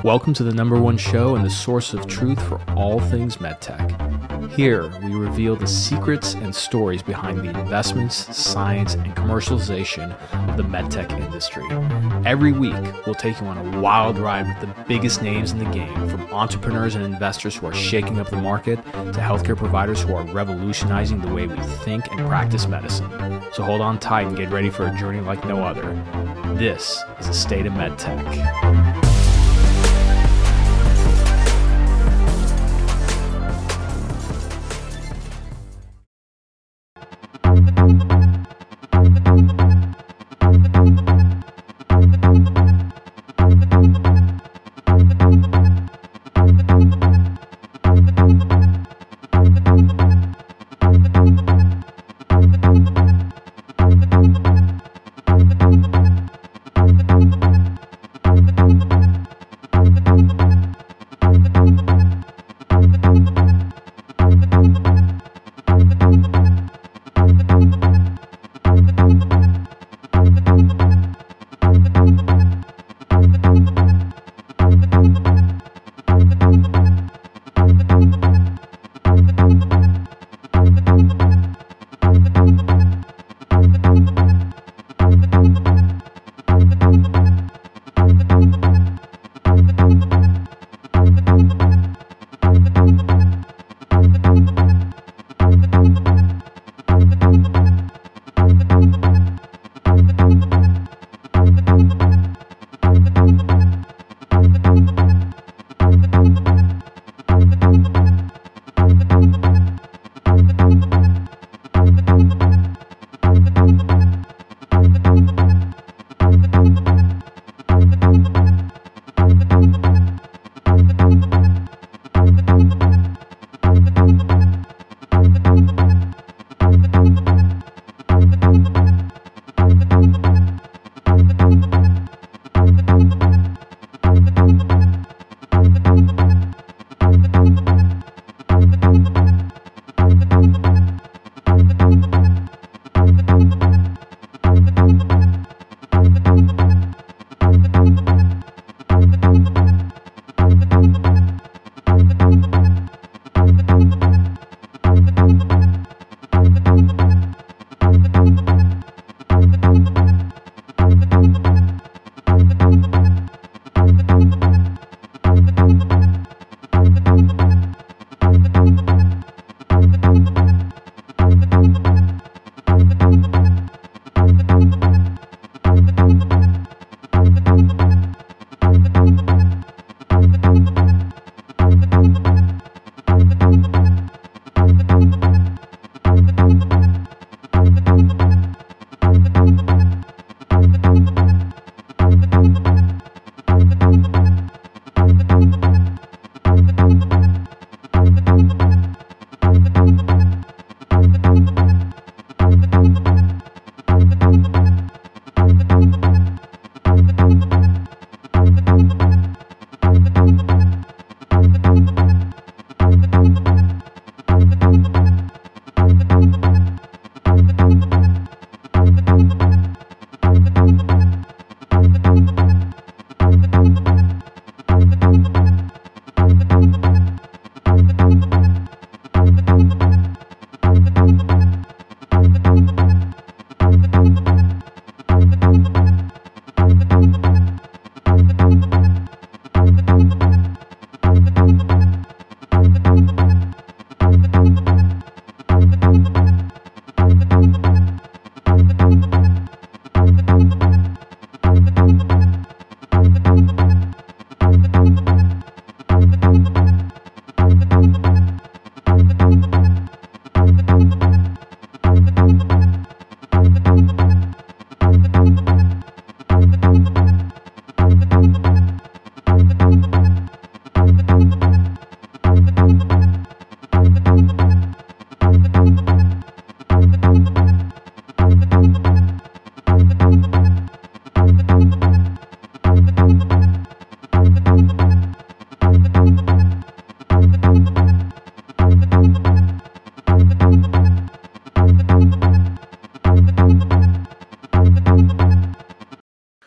Welcome to the number one show and the source of truth for all things medtech. Here, we reveal the secrets and stories behind the investments, science, and commercialization of the medtech industry. Every week, we'll take you on a wild ride with the biggest names in the game, from entrepreneurs and investors who are shaking up the market to healthcare providers who are revolutionizing the way we think and practice medicine. So hold on tight and get ready for a journey like no other. This is the State of MedTech.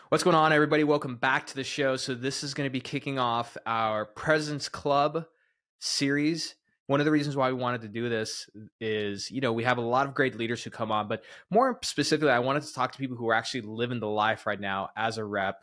What's going on, everybody? Welcome back to the show. So this is going to be kicking off our President's Club series. One of the reasons why we wanted to do this is, we have a lot of great leaders who come on, but more specifically, I wanted to talk to people who are actually living the life right now as a rep,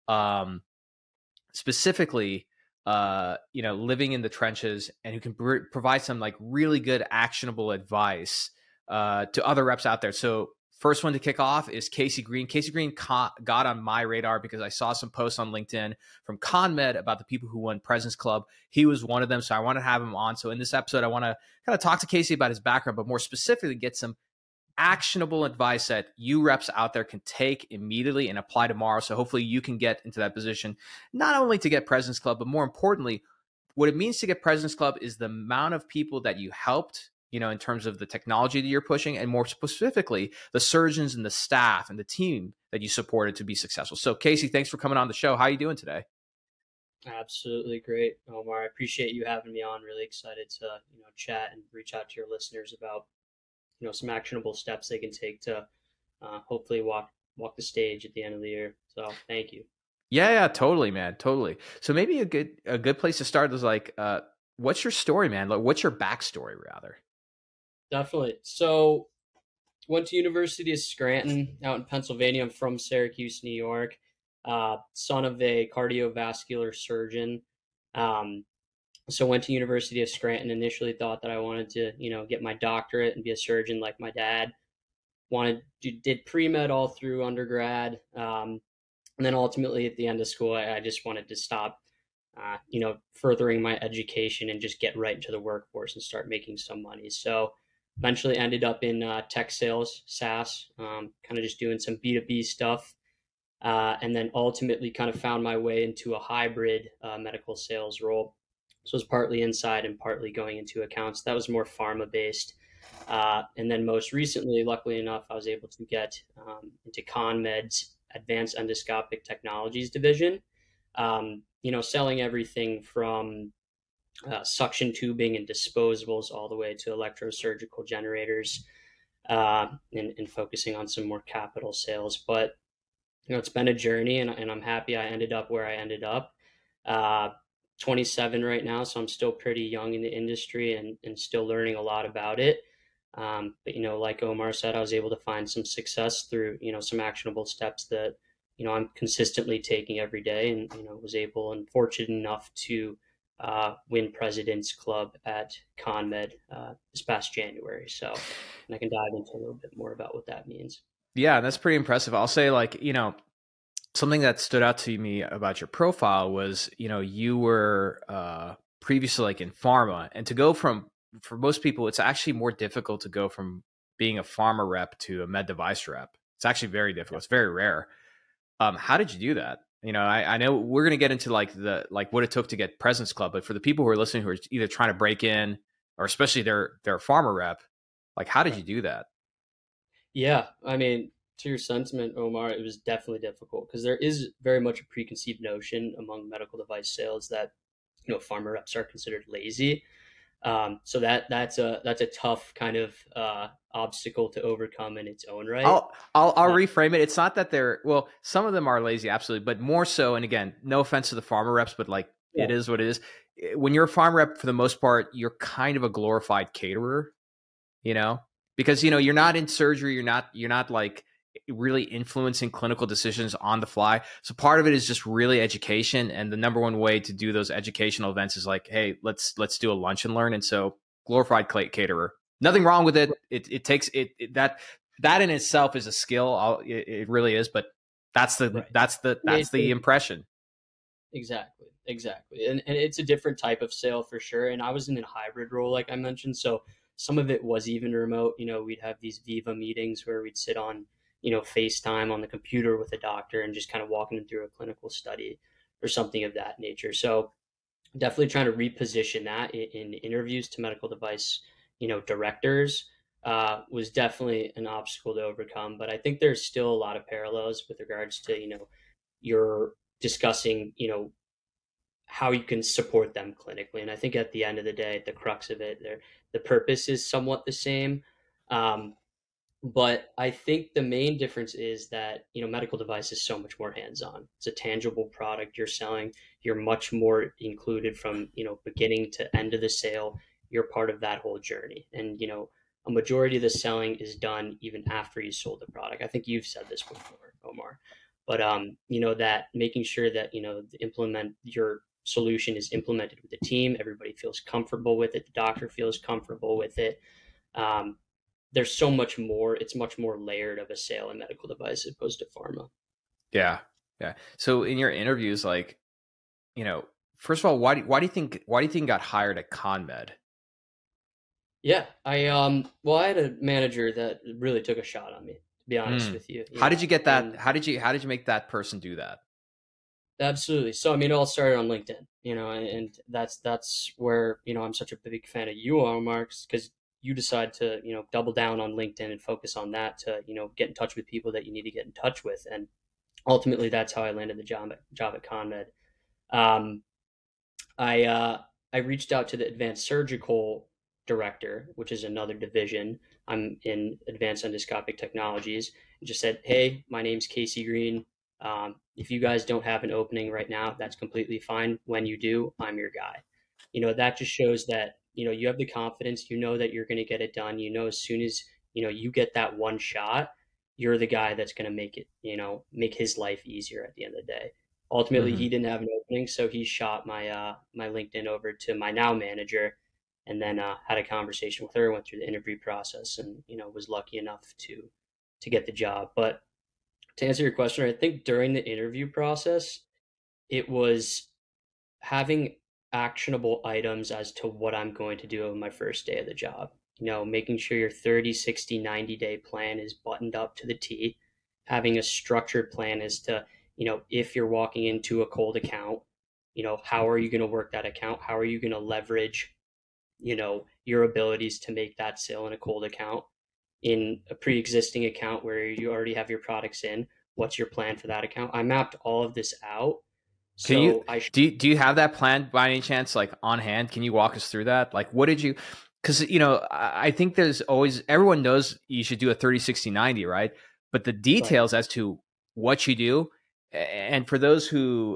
specifically, living in the trenches and who can provide some like really good actionable advice to other reps out there. So first one to kick off is Casey Green. Casey Green got on my radar because I saw some posts on LinkedIn from ConMed about the people who won President's Club. He was one of them, so I want to have him on. So in this episode, I want to kind of talk to Casey about his background, but more specifically get some actionable advice that you reps out there can take immediately and apply tomorrow. So hopefully you can get into that position, not only to get President's Club, but more importantly, what it means to get President's Club is the amount of people that you helped, in terms of the technology that you're pushing, and more specifically, the surgeons and the staff and the team that you supported to be successful. So Casey, thanks for coming on the show. How are you doing today? Absolutely great, Omar. I appreciate you having me on. Really excited to, chat and reach out to your listeners about, some actionable steps they can take to hopefully walk the stage at the end of the year. So thank you. Yeah, totally, man. Totally. So maybe a good place to start is like, what's your story, man? Like, what's your backstory rather? Definitely. So went to University of Scranton out in Pennsylvania. I'm from Syracuse, New York, son of a cardiovascular surgeon. So went to University of Scranton, initially thought that I wanted to, get my doctorate and be a surgeon like my dad. Did pre-med all through undergrad. And then ultimately at the end of school, I just wanted to stop, furthering my education and just get right into the workforce and start making some money. So eventually ended up in tech sales, SaaS, kind of just doing some B2B stuff. And then ultimately kind of found my way into a hybrid medical sales role. So it was partly inside and partly going into accounts. That was more pharma based. And then most recently, luckily enough, I was able to get into ConMed's Advanced Endoscopic Technologies division, selling everything from suction tubing and disposables all the way to electrosurgical generators, and focusing on some more capital sales. But, it's been a journey, and I'm happy I ended up where I ended up. 27 right now, so I'm still pretty young in the industry and still learning a lot about it. But, like Omar said, I was able to find some success through, some actionable steps that, I'm consistently taking every day, and, was able and fortunate enough to win President's Club at ConMed this past January. So, and I can dive into a little bit more about what that means. Yeah, that's pretty impressive. I'll say, like, something that stood out to me about your profile was, you were previously like in pharma, and to go for most people, it's actually more difficult to go from being a pharma rep to a med device rep. It's actually very difficult. It's very rare. How did you do that? I know we're going to get into like what it took to get President's Club, but for the people who are listening, who are either trying to break in or especially they're a pharma rep, like, how did you do that? Yeah. I mean, to your sentiment, Omar, it was definitely difficult because there is very much a preconceived notion among medical device sales that, pharma reps are considered lazy. So that's a tough kind of obstacle to overcome in its own right. I'll reframe it. It's not that some of them are lazy, absolutely, but more so. And again, no offense to the pharma reps, but like, yeah, it is what it is. When you're a pharma rep, for the most part, you're kind of a glorified caterer, because you're not in surgery, you're not like really influencing clinical decisions on the fly. So part of it is just really education. And the number one way to do those educational events is like, hey, let's do a lunch and learn. And so glorified caterer, nothing wrong with it. It takes that in itself is a skill. It really is, but that's the impression. Exactly. And it's a different type of sale for sure. And I was in a hybrid role, like I mentioned. So some of it was even remote. We'd have these Viva meetings where we'd sit on, FaceTime on the computer with a doctor and just kind of walking them through a clinical study or something of that nature. So definitely trying to reposition that in interviews to medical device, directors was definitely an obstacle to overcome. But I think there's still a lot of parallels with regards to, you're discussing, how you can support them clinically. And I think at the end of the day, the crux of it, the purpose is somewhat the same. But I think the main difference is that, medical device is so much more hands-on. It's a tangible product you're selling. You're much more included from, beginning to end of the sale. You're part of that whole journey. And, a majority of the selling is done even after you sold the product. I think you've said this before, Omar. But that making sure that, implement your solution is implemented with the team, everybody feels comfortable with it, the doctor feels comfortable with it. Um, there's so much more. It's much more layered of a sale in medical device as opposed to pharma. Yeah. Yeah. So in your interviews, like, first of all, why do you think you got hired at ConMed? Yeah, I had a manager that really took a shot on me, to be honest Mm. with you, How did you get that? and How did you make that person do that? absolutely. So I mean, it all started on LinkedIn, and that's where I'm such a big fan of you, Omar, because you decide to double down on LinkedIn and focus on that to get in touch with people that you need to get in touch with, and ultimately that's how I landed the job at ConMed. Um, I I reached out to the advanced surgical director, which is another division. I'm in advanced endoscopic technologies, and just said, "Hey, my name's Casey Green. If you guys don't have an opening right now, that's completely fine. When you do, I'm your guy." That just shows that you have the confidence. You know that you're going to get it done. As soon as you get that one shot, you're the guy that's going to make it. Make his life easier at the end of the day. Ultimately, Hmm. he didn't have an opening, so he shot my LinkedIn over to my now manager, and then had a conversation with her. Went through the interview process, and was lucky enough to get the job. But to answer your question, I think during the interview process, it was having actionable items as to what I'm going to do on my first day of the job. Making sure your 30, 60, 90-day plan is buttoned up to the T, having a structured plan as to, if you're walking into a cold account, how are you going to work that account? How are you going to leverage, your abilities to make that sale in a cold account? In a pre-existing account where you already have your products in, what's your plan for that account? I mapped all of this out. Can you So I do you have that plan by any chance, like on hand? Can you walk us through that? Like, what did you? Because I think there's always everyone knows you should do a 30, 60, 90, right? But the Right. details as to what you do, and for those who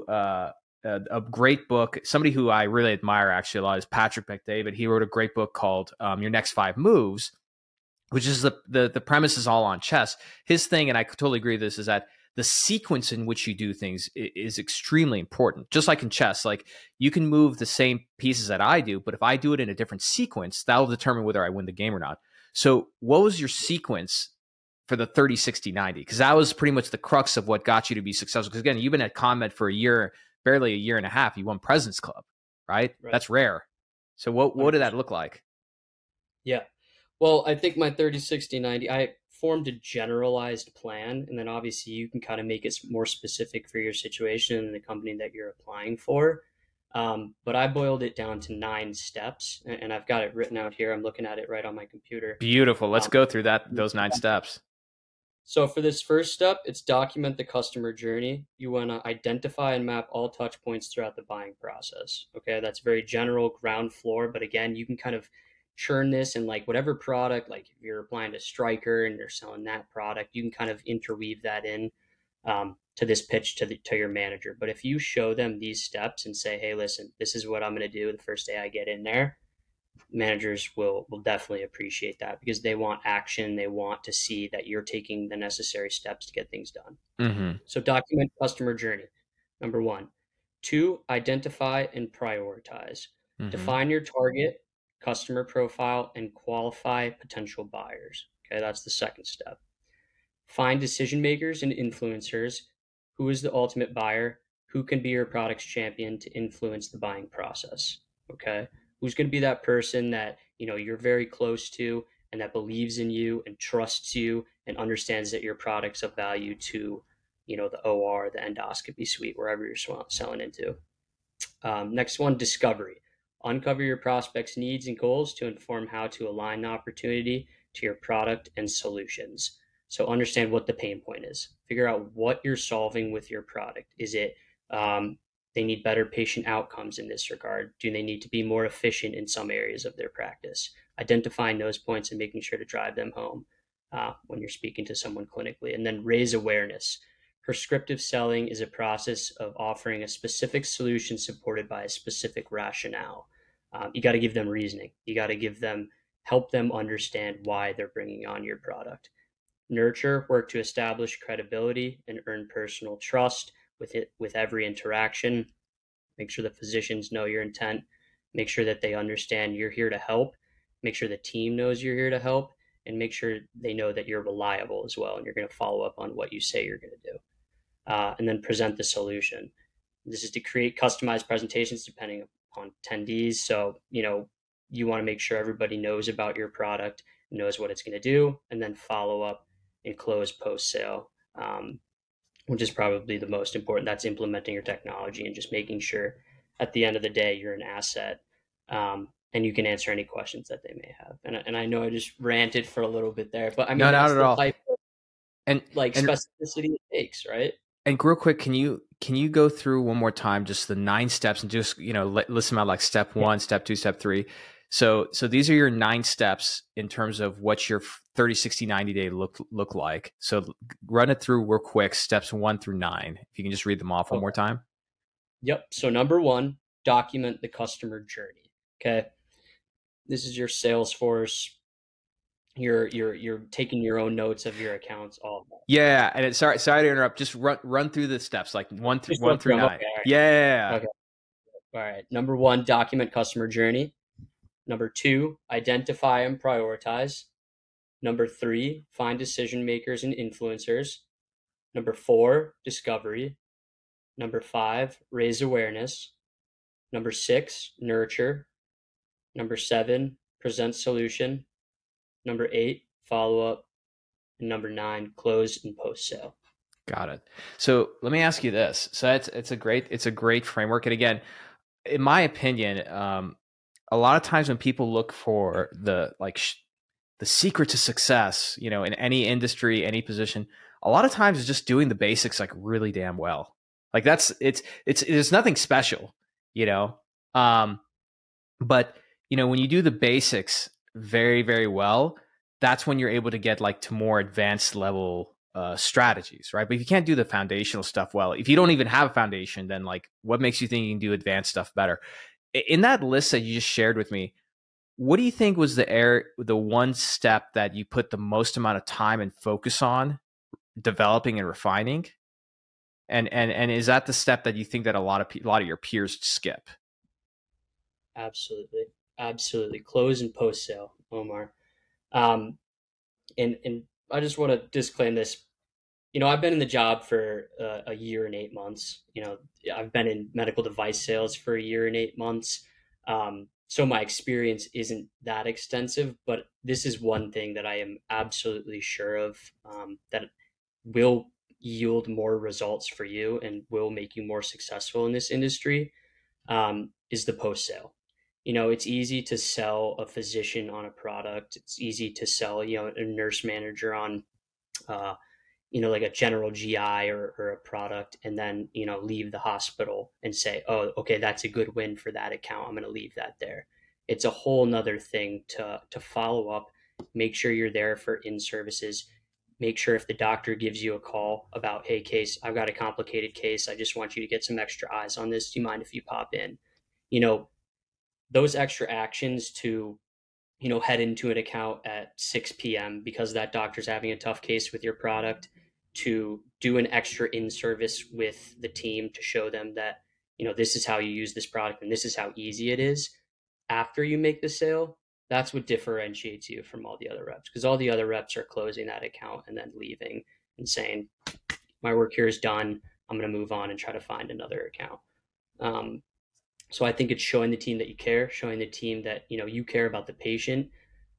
a great book, somebody who I really admire actually a lot is Patrick McDavid. He wrote a great book called Your Next Five Moves, which is the premise is all on chess. His thing, and I totally agree with this, is that the sequence in which you do things is extremely important. Just like in chess, like you can move the same pieces that I do, but if I do it in a different sequence, that'll determine whether I win the game or not. So what was your sequence for the 30, 60, 90? Because that was pretty much the crux of what got you to be successful. Because again, you've been at ConMed for a year, barely a year and a half. You won President's Club, right? Right. That's rare. So what did that 100%. look like? Yeah. Well, I think my 30, 60, 90, I formed a generalized plan, and then obviously you can kind of make it more specific for your situation and the company that you're applying for. But I boiled it down to 9 steps, and I've got it written out here. I'm looking at it right on my computer. Beautiful. Let's Um, go through those 9 steps. so for this first step, it's document the customer journey. You want to identify and map all touch points throughout the buying process. Okay, that's very general ground floor, but again, you can kind of churn this and like whatever product, like if you're applying to Stryker and you're selling that product, you can kind of interweave that in to this pitch to your manager. But if you show them these steps and say, "Hey, listen, this is what I'm going to do the first day I get in there," managers will definitely appreciate that because they want action. They want to see that you're taking the necessary steps to get things done. Mm-hmm. So document customer journey. Number one. Two, identify and prioritize. Mm-hmm. Define your target, customer profile, and qualify potential buyers. Okay, that's the second step. Find decision makers and influencers. Who is the ultimate buyer? Who can be your product's champion to influence the buying process? Okay. Who's going to be that person that, you're very close to and that believes in you and trusts you and understands that your product's of value to, the OR, the endoscopy suite, wherever you're selling into. Next one, discovery. Uncover your prospects' needs and goals to inform how to align the opportunity to your product and solutions. So understand what the pain point is. Figure out what you're solving with your product. Is it they need better patient outcomes in this regard? Do they need to be more efficient in some areas of their practice? Identifying those points and making sure to drive them home. when you're speaking to someone clinically. And then raise awareness. Prescriptive selling is a process of offering a specific solution supported by a specific rationale. You got to give them reasoning. You got to help them understand why they're bringing on your product. Nurture, work to establish credibility and earn personal trust with every interaction. Make sure the physicians know your intent. Make sure that they understand you're here to help. Make sure the team knows you're here to help, and make sure they know that you're reliable as well and you're going to follow up on what you say you're going to do. And then present the solution. This is to create customized presentations depending on attendees. So, you want to make sure everybody knows about your product, knows what it's going to do, and then follow up and close post-sale, which is probably the most important. That's implementing your technology and just making sure at the end of the day you're an asset, and you can answer any questions that they may have. And I know I just ranted for a little bit there, but I mean, no, not at all. Type of, specificity it takes, right? And real quick, can you go through one more time just the 9 steps and just list them out, like step 1, step 2, step 3. So these are your 9 steps in terms of what your 30, 60, 90 day look like. So run it through real quick, steps 1 through 9. If you can just read them off one more time. Yep. So number 1, document the customer journey. Okay. This is your Salesforce. You're taking your own notes of your accounts, all of that. Yeah, and sorry to interrupt. Just run through the steps, like 1 through 9. Okay, right. Yeah. Okay. All right. Number 1, document customer journey. Number 2, identify and prioritize. Number 3, find decision makers and influencers. Number 4, discovery. Number 5, raise awareness. Number 6, nurture. Number 7, present solution. Number 8, follow up. And number 9, close and post sale. Got it. So let me ask you this. So it's a great framework. And again, in my opinion, a lot of times when people look for the secret to success, in any industry, any position, a lot of times it's just doing the basics like really damn well. Like it's nothing special, but when you do the basics very, very well, that's when you're able to get to more advanced level strategies, right? But if you can't do the foundational stuff well, if you don't even have a foundation, then what makes you think you can do advanced stuff better? In that list that you just shared with me, what do you think was the one step that you put the most amount of time and focus on developing and refining? And is that the step that you think that a lot of your peers skip? Absolutely. Close and post sale, Omar. And I just want to disclaim this. I've been in the job for a year and 8 months. I've been in medical device sales for a year and 8 months. So my experience isn't that extensive, but this is one thing that I am absolutely sure of, that will yield more results for you and will make you more successful in this industry, is the post sale. It's easy to sell a physician on a product. It's easy to sell, a nurse manager on, like a general GI or a product, and then, leave the hospital and say, oh, okay, that's a good win for that account. I'm going to leave that there. It's a whole nother thing to follow up, make sure you're there for in-services, make sure if the doctor gives you a call about, hey, case, I've got a complicated case. I just want you to get some extra eyes on this. Do you mind if you pop in? Those extra actions to, head into an account at 6 p.m. because that doctor's having a tough case with your product, to do an extra in-service with the team to show them that, this is how you use this product and this is how easy it is after you make the sale. That's what differentiates you from all the other reps, because all the other reps are closing that account and then leaving and saying, my work here is done. I'm going to move on and try to find another account. So I think it's showing the team that you care, showing the team that, you care about the patient,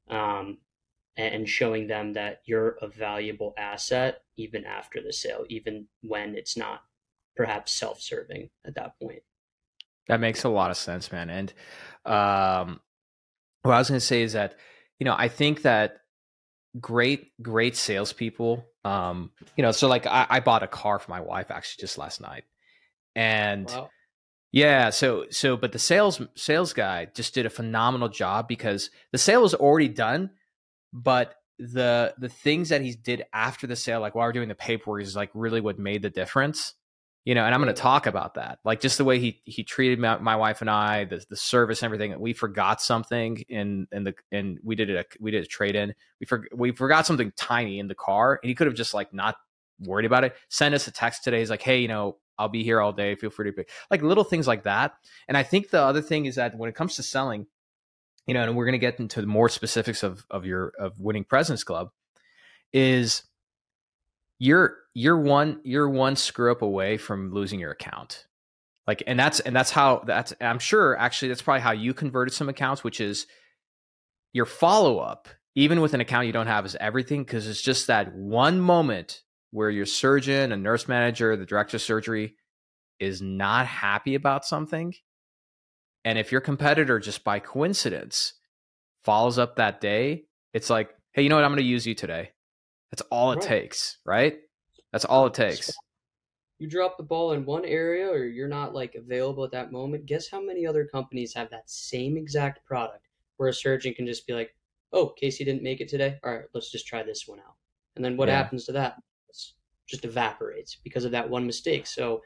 and showing them that you're a valuable asset even after the sale, even when it's not perhaps self-serving at that point. That makes a lot of sense, man. And what I was going to say is that, I think that great salespeople, so I bought a car for my wife actually just last night. And wow. Yeah. So, but the sales guy just did a phenomenal job because the sale was already done, but the things that he did after the sale, like while we're doing the paperwork, is like really what made the difference. And I'm going to talk about that. Like just the way he treated my wife and I, the service, and everything. We forgot something and we did a trade in. We forgot something tiny in the car, and he could have just like not worried about it. Send us a text today. He's like, hey, I'll be here all day. Feel free to pick. Like little things like that. And I think the other thing is that when it comes to selling, and we're going to get into the more specifics of Winning Presidents Club, is you're one screw up away from losing your account. Like, and I'm sure actually that's probably how you converted some accounts, which is your follow up, even with an account you don't have, is everything, because it's just that one moment where your surgeon, a nurse manager, the director of surgery is not happy about something. And if your competitor just by coincidence follows up that day, it's like, hey, you know what? I'm going to use you today. That's all it takes, right? That's all it takes. You drop the ball in one area or you're not like available at that moment. Guess how many other companies have that same exact product where a surgeon can just be like, oh, Casey didn't make it today. All right, let's just try this one out. And then what happens to that? It just evaporates because of that one mistake. So,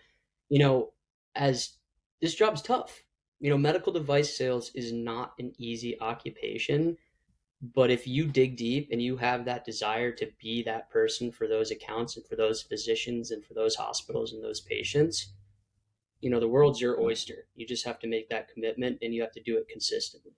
as this job's tough. Medical device sales is not an easy occupation, but if you dig deep and you have that desire to be that person for those accounts and for those physicians and for those hospitals and those patients, the world's your oyster. You just have to make that commitment and you have to do it consistently.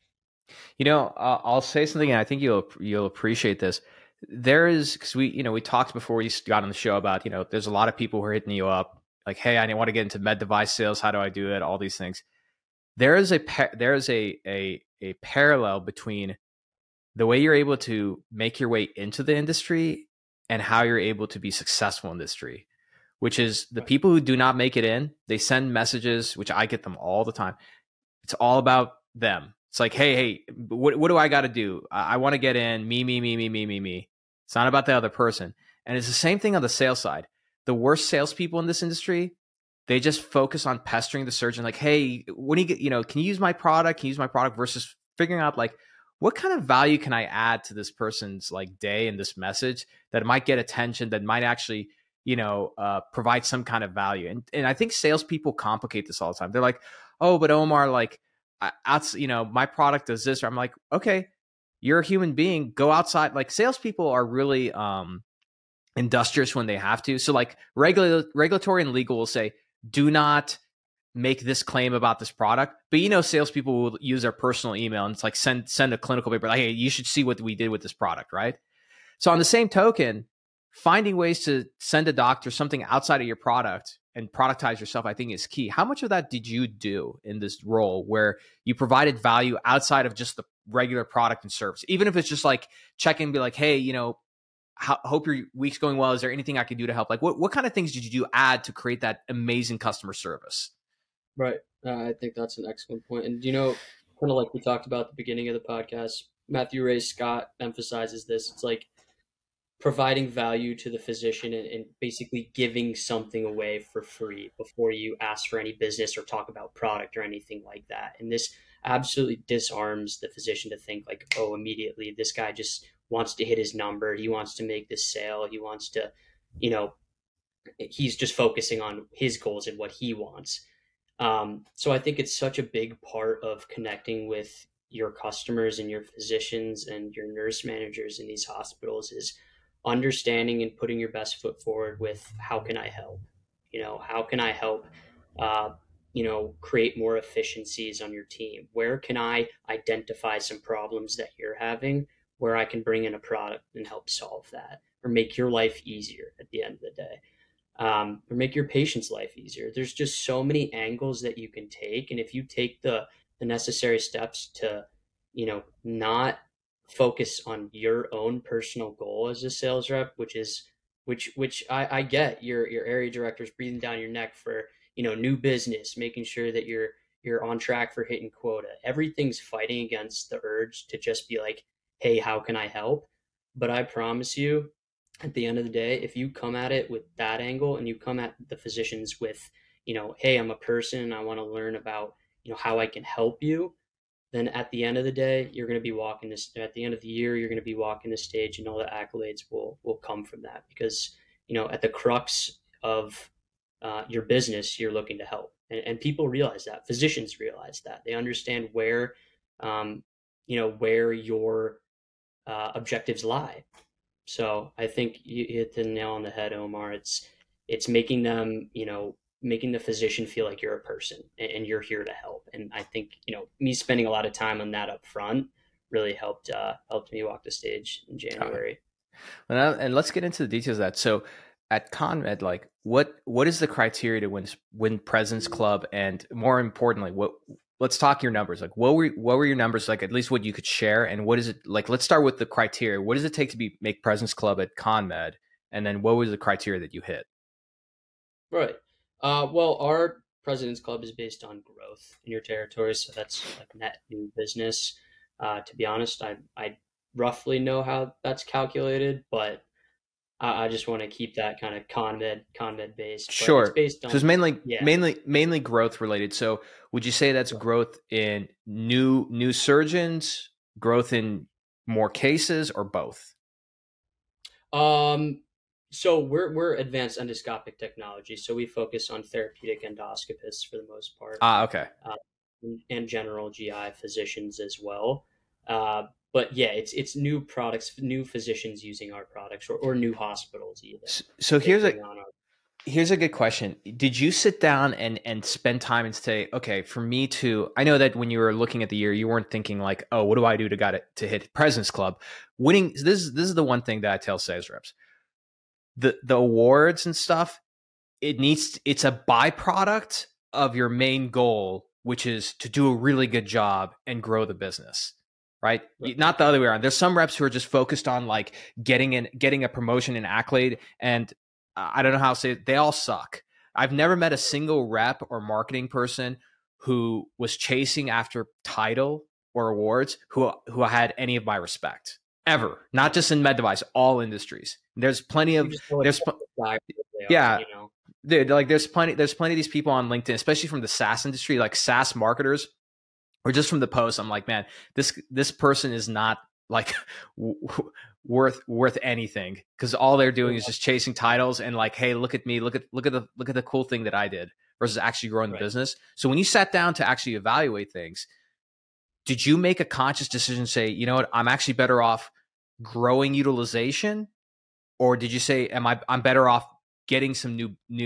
I'll say something, and I think you'll appreciate this. There is, because we talked before we got on the show about, there's a lot of people who are hitting you up like, hey, I want to get into med device sales. How do I do it? All these things. There is a parallel between the way you're able to make your way into the industry and how you're able to be successful in the industry, which is the people who do not make it in, they send messages, which I get them all the time. It's all about them. It's like, hey, what do I got to do? I want to get in, me. It's not about the other person. And it's the same thing on the sales side. The worst salespeople in this industry, they just focus on pestering the surgeon, like, hey, when you get, can you use my product? Can you use my product? Versus figuring out like, what kind of value can I add to this person's like day and this message that might get attention, that might actually, provide some kind of value. And I think salespeople complicate this all the time. They're like, oh, but Omar, like, my product does this. Or I'm like, okay, you're a human being. Go outside. Like salespeople are really industrious when they have to. So like regulatory and legal will say, do not make this claim about this product. But salespeople will use their personal email and it's like send a clinical paper like, hey, you should see what we did with this product, right? So on the same token, finding ways to send a doctor something outside of your product and productize yourself, I think is key. How much of that did you do in this role where you provided value outside of just the regular product and service? Even if it's just like check in and be like, hey, hope your week's going well. Is there anything I can do to help? Like what kind of things did you do add to create that amazing customer service? Right. I think that's an excellent point. And, kind of like we talked about at the beginning of the podcast, Matthew Ray Scott emphasizes this. It's like providing value to the physician and basically giving something away for free before you ask for any business or talk about product or anything like that. And this absolutely disarms the physician to think like, oh, immediately this guy just wants to hit his number. He wants to make this sale. He wants to, he's just focusing on his goals and what he wants. So I think it's such a big part of connecting with your customers and your physicians and your nurse managers in these hospitals is understanding and putting your best foot forward with how can I help? How can I help, create more efficiencies on your team? Where can I identify some problems that you're having where I can bring in a product and help solve that or make your life easier at the end of the day? Or make your patient's life easier. There's just so many angles that you can take. And if you take the necessary steps to, not focus on your own personal goal as a sales rep, which I get your area directors breathing down your neck for, new business, making sure that you're on track for hitting quota. Everything's fighting against the urge to just be like, hey, how can I help? But I promise you, at the end of the day, if you come at it with that angle and you come at the physicians with, hey, I'm a person, I want to learn about, how I can help you, then at the end of the day, you're going to be walking this. At the end of the year, you're going to be walking the stage, and all the accolades will come from that. Because at the crux of your business, you're looking to help, and people realize that. Physicians realize that. They understand where your objectives lie. So I think you hit the nail on the head, Omar. It's making them, making the physician feel like you're a person and you're here to help. And I think, me spending a lot of time on that up front really helped me walk the stage in January. And let's get into the details of that. So at CONMED, like what is the criteria to win President's Club? And more importantly, let's talk your numbers. Like what were your numbers, like at least what you could share, and what is it like? Let's start with the criteria. What does it take to make President's Club at CONMED? And then what was the criteria that you hit? Right. Well, our President's Club is based on growth in your territory, so that's like net new business. To be honest, I roughly know how that's calculated, but I just want to keep that kind of CONMED based. Sure. It's based on, so it's mainly growth related. So would you say that's growth in new surgeons, growth in more cases, or both? So we're advanced endoscopic technology, so we focus on therapeutic endoscopists for the most part. Okay. And general GI physicians as well. But yeah, it's new products, new physicians using our products, or new hospitals even. So here's a good question. Did you sit down and spend time and say, okay, I know that when you were looking at the year, you weren't thinking like, oh, what do I do to hit President's Club? Winning, this is the one thing that I tell sales reps. The awards and stuff, it's a byproduct of your main goal, which is to do a really good job and grow the business. Right? Not the other way around. There's some reps who are just focused on like getting a promotion and accolade, and I don't know how to say it. They all suck. I've never met a single rep or marketing person who was chasing after title or awards who had any of my respect ever. Not just in med device, all industries. There's plenty of yeah. Dude, like there's plenty of these people on LinkedIn, especially from the SaaS industry, like SaaS marketers. Or just from the post, I'm like, man, this person is not like worth anything, because all they're doing is just chasing titles and like, hey, look at me, look at the cool thing that I did, versus actually growing the business. So when you sat down to actually evaluate things, did you make a conscious decision, say, you know what, I'm actually better off growing utilization, or did you say, I'm better off getting some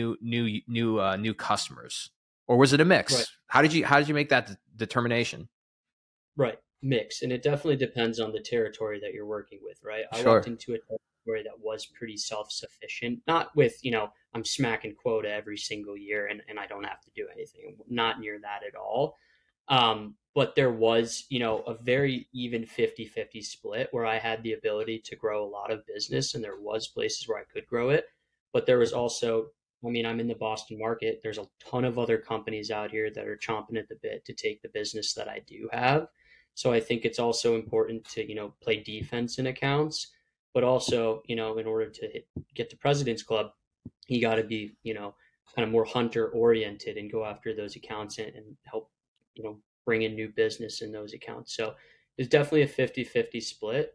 new customers, or was it a mix? Right. How did you make that determination? Right. Mix. And it definitely depends on the territory that you're working with, right? I Sure. walked into a territory that was pretty self-sufficient, not with, I'm smacking quota every single year and I don't have to do anything. Not near that at all. But there was, a very even 50-50 split where I had the ability to grow a lot of business, and there was places where I could grow it. But there was also, I'm in the Boston market. There's a ton of other companies out here that are chomping at the bit to take the business that I do have. So I think it's also important to, play defense in accounts, but also, in order to get to President's Club, you got to be, kind of more hunter oriented and go after those accounts and help, bring in new business in those accounts. So it's definitely a 50-50 split.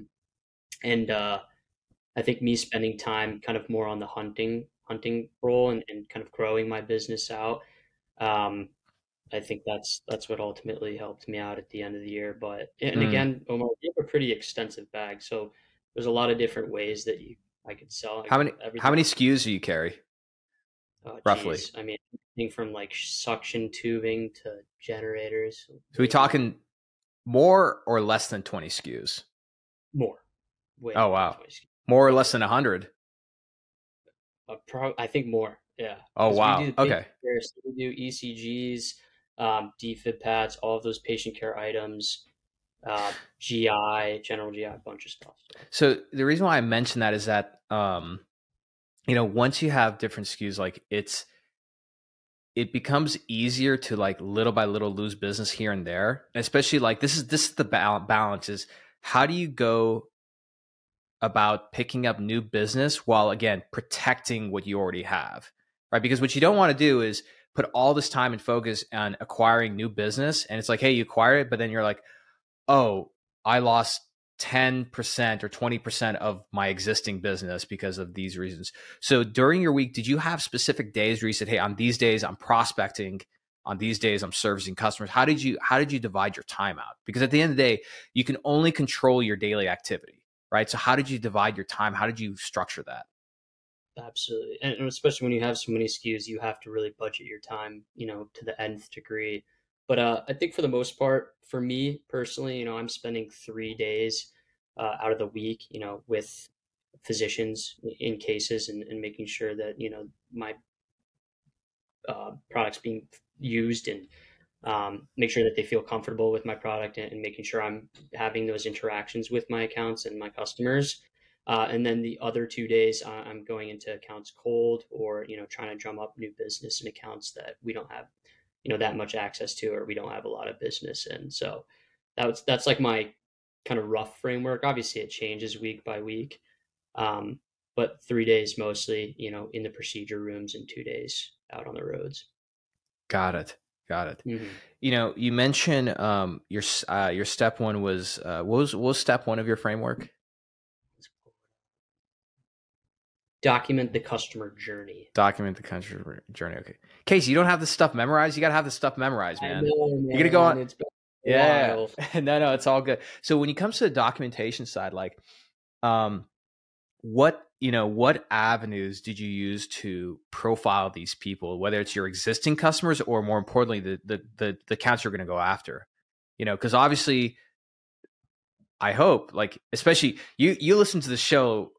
And I think me spending time kind of more on the hunting role and kind of growing my business out. I think that's what ultimately helped me out at the end of the year. But again, Omar, we have a pretty extensive bag, so there's a lot of different ways that I could sell. How many SKUs do you carry? Roughly. Geez. Anything from like suction tubing to generators. So we talking more or less than 20 SKUs? More. Oh wow. More or less than 100? I think more. Yeah. Oh wow. Okay. We do ECGs, defib pads, all of those patient care items, GI, general GI, a bunch of stuff. So the reason why I mention that is that, once you have different SKUs, like it becomes easier to like little by little lose business here and there. And especially like this is the balance is, how do you go about picking up new business while again protecting what you already have, right? Because what you don't want to do is put all this time and focus on acquiring new business, and it's like, hey, you acquire it, but then you're like, oh, I lost 10% or 20% of my existing business because of these reasons. So during your week, did you have specific days where you said, hey, on these days I'm prospecting, on these days I'm servicing customers? How did you divide your time out? Because at the end of the day, you can only control your daily activity, right? So how did you divide your time? How did you structure that? Absolutely. And especially when you have so many SKUs, you have to really budget your time, to the nth degree. But I think for the most part, for me personally, I'm spending 3 days out of the week, with physicians in cases, and making sure that, my products being used, and make sure that they feel comfortable with my product, and making sure I'm having those interactions with my accounts and my customers. And then the other 2 days, I'm going into accounts cold, or trying to drum up new business in accounts that we don't have that much access to, or we don't have a lot of business in. So that's like my kind of rough framework. Obviously, it changes week by week, but 3 days mostly, in the procedure rooms, and 2 days out on the roads. Got it. Mm-hmm. You mentioned your step one was what was step one of your framework? Document the customer journey. Okay. Casey, you don't have this stuff memorized. You got to have this stuff memorized, man. I know, man. You're gonna go on. It's been Yeah. a while. No, it's all good. So when it comes to the documentation side, like, what avenues did you use to profile these people, whether it's your existing customers or, more importantly, the accounts you're going to go after? Because obviously, I hope, like, especially you listen to the show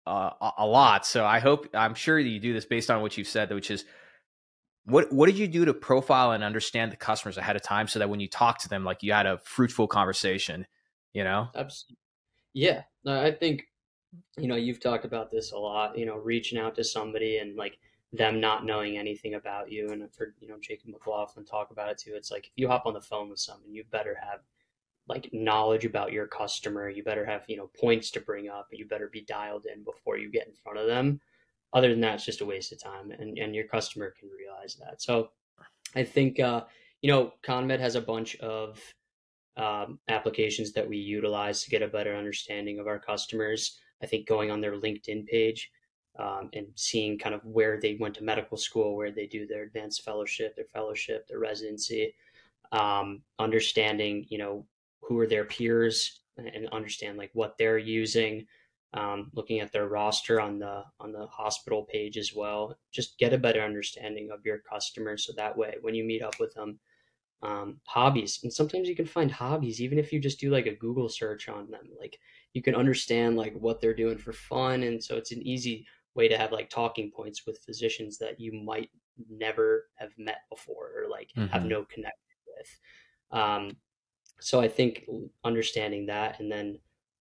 a lot, so I'm sure that you do this based on what you've said, which is what did you do to profile and understand the customers ahead of time, so that when you talk to them, like, you had a fruitful conversation? Absolutely. Yeah, no, I think you've talked about this a lot. Reaching out to somebody and, like, them not knowing anything about you, and I've heard Jacob McLaughlin talk about it too. It's like, if you hop on the phone with someone, you better have, like, knowledge about your customer. You better have points to bring up. You better be dialed in before you get in front of them. Other than that, it's just a waste of time, and your customer can realize that. So I think ConMed has a bunch of applications that we utilize to get a better understanding of our customers. I think going on their LinkedIn page, and seeing kind of where they went to medical school, where they do their advanced fellowship, their residency, understanding who are their peers, and understand, like, what they're using, looking at their roster on the hospital page as well. Just get a better understanding of your customers, so that way when you meet up with them, hobbies, and sometimes you can find hobbies even if you just do, like, a Google search on them. Like, you can understand, like, what they're doing for fun, and so it's an easy way to have, like, talking points with physicians that you might never have met before, or, like, have no connection with. So I think understanding that, and then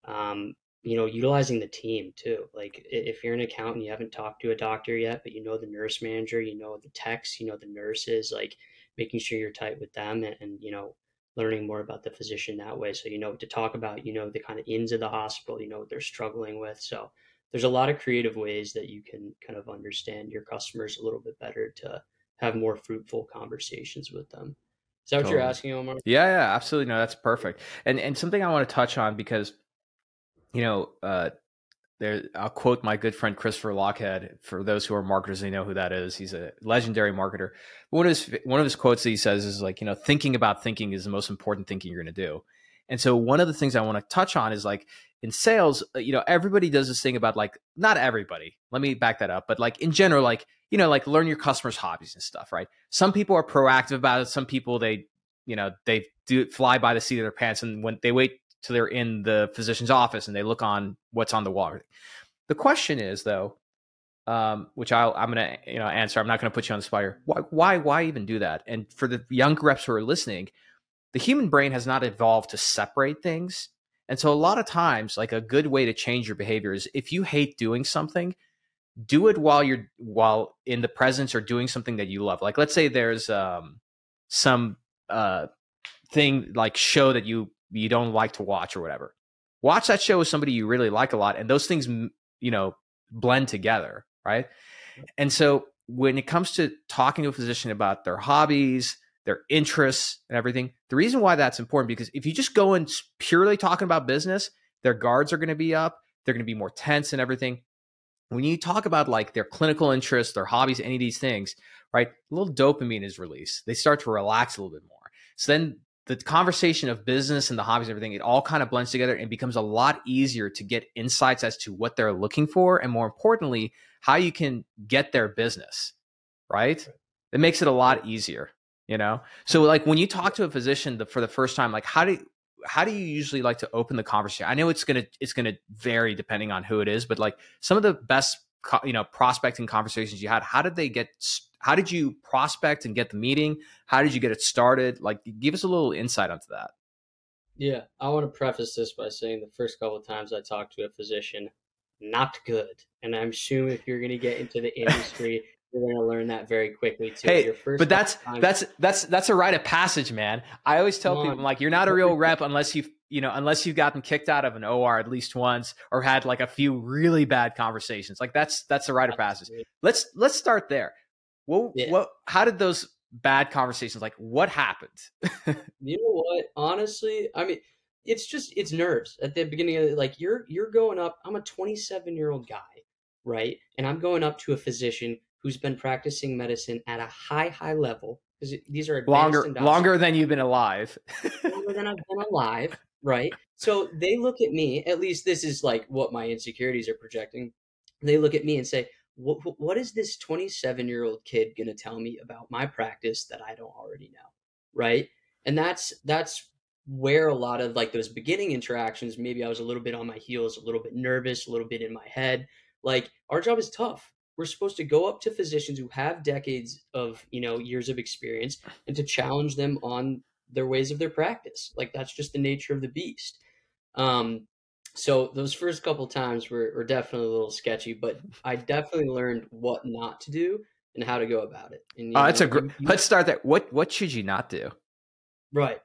utilizing the team too. Like, if you're an accountant, you haven't talked to a doctor yet, but the nurse manager, the techs, the nurses, like, making sure you're tight with them, and learning more about the physician that way, so what to talk about, the kind of ins of the hospital, what they're struggling with. So there's a lot of creative ways that you can kind of understand your customers a little bit better, to have more fruitful conversations with them. Is that what you're asking, Omar? Yeah, absolutely. No, that's perfect. And something I want to touch on, because I'll quote my good friend Christopher Lochhead. For those who are marketers, they know who that is. He's a legendary marketer. One of his quotes that he says is, like, thinking about thinking is the most important thinking you're going to do. And so one of the things I want to touch on is, like, in sales, everybody does this thing about, like, not everybody. Let me back that up. But, like, in general, like, like, learn your customers' hobbies and stuff, right? Some people are proactive about it. Some people, they do fly by the seat of their pants, and when they wait till they're in the physician's office and they look on what's on the wall. The question is, though, which I'm going to answer. I'm not going to put you on the spot here. Why even do that? And for the young reps who are listening, the human brain has not evolved to separate things. And so a lot of times, like, a good way to change your behavior is, if you hate doing something, do it while in the presence, or doing something that you love. Like, let's say there's some thing, like, show that you don't like to watch or whatever. Watch that show with somebody you really like a lot, and those things blend together, right? And so when it comes to talking to a physician about their hobbies, their interests and everything, the reason why that's important, because if you just go in purely talking about business, their guards are going to be up. They're going to be more tense and everything. When you talk about like their clinical interests, their hobbies, any of these things, right? A little dopamine is released. They start to relax a little bit more. So then the conversation of business and the hobbies and everything, it all kind of blends together and becomes a lot easier to get insights as to what they're looking for. And more importantly, how you can get their business, right? It makes it a lot easier, you know? So like when you talk to a physician for the first time, like how do you usually like to open the conversation? I know it's going to vary depending on who it is, but like some of the best, prospecting conversations you had, how did you prospect and get the meeting? How did you get it started? Like, give us a little insight onto that. Yeah, I want to preface this by saying the first couple of times I talked to a physician, not good. And I'm sure if you're going to get into the industry, you're going to learn that very quickly too. Hey, but that's a rite of passage, man. I always tell people, I'm like, you're not a real rep unless you've gotten kicked out of an OR at least once or had like a few really bad conversations. Like that's a rite of passage. Let's start there. How did those bad conversations, like what happened? You know what? Honestly, I mean, it's nerves at the beginning of it. Like you're going up. I'm a 27-year-old guy, right? And I'm going up to a physician who's been practicing medicine at a high level, because these are longer than you've been alive. Longer than I've been alive, right? So they look at me, at least this is like what my insecurities are projecting. They look at me and say, what is this 27-year-old kid going to tell me about my practice that I don't already know, right? And that's where a lot of like those beginning interactions, maybe I was a little bit on my heels, a little bit nervous, a little bit in my head. Like our job is tough. We're supposed to go up to physicians who have decades of, years of experience and to challenge them on their ways of their practice. Like that's just the nature of the beast. So those first couple times were definitely a little sketchy, but I definitely learned what not to do and how to go about it. And, let's start there. What should you not do? Right.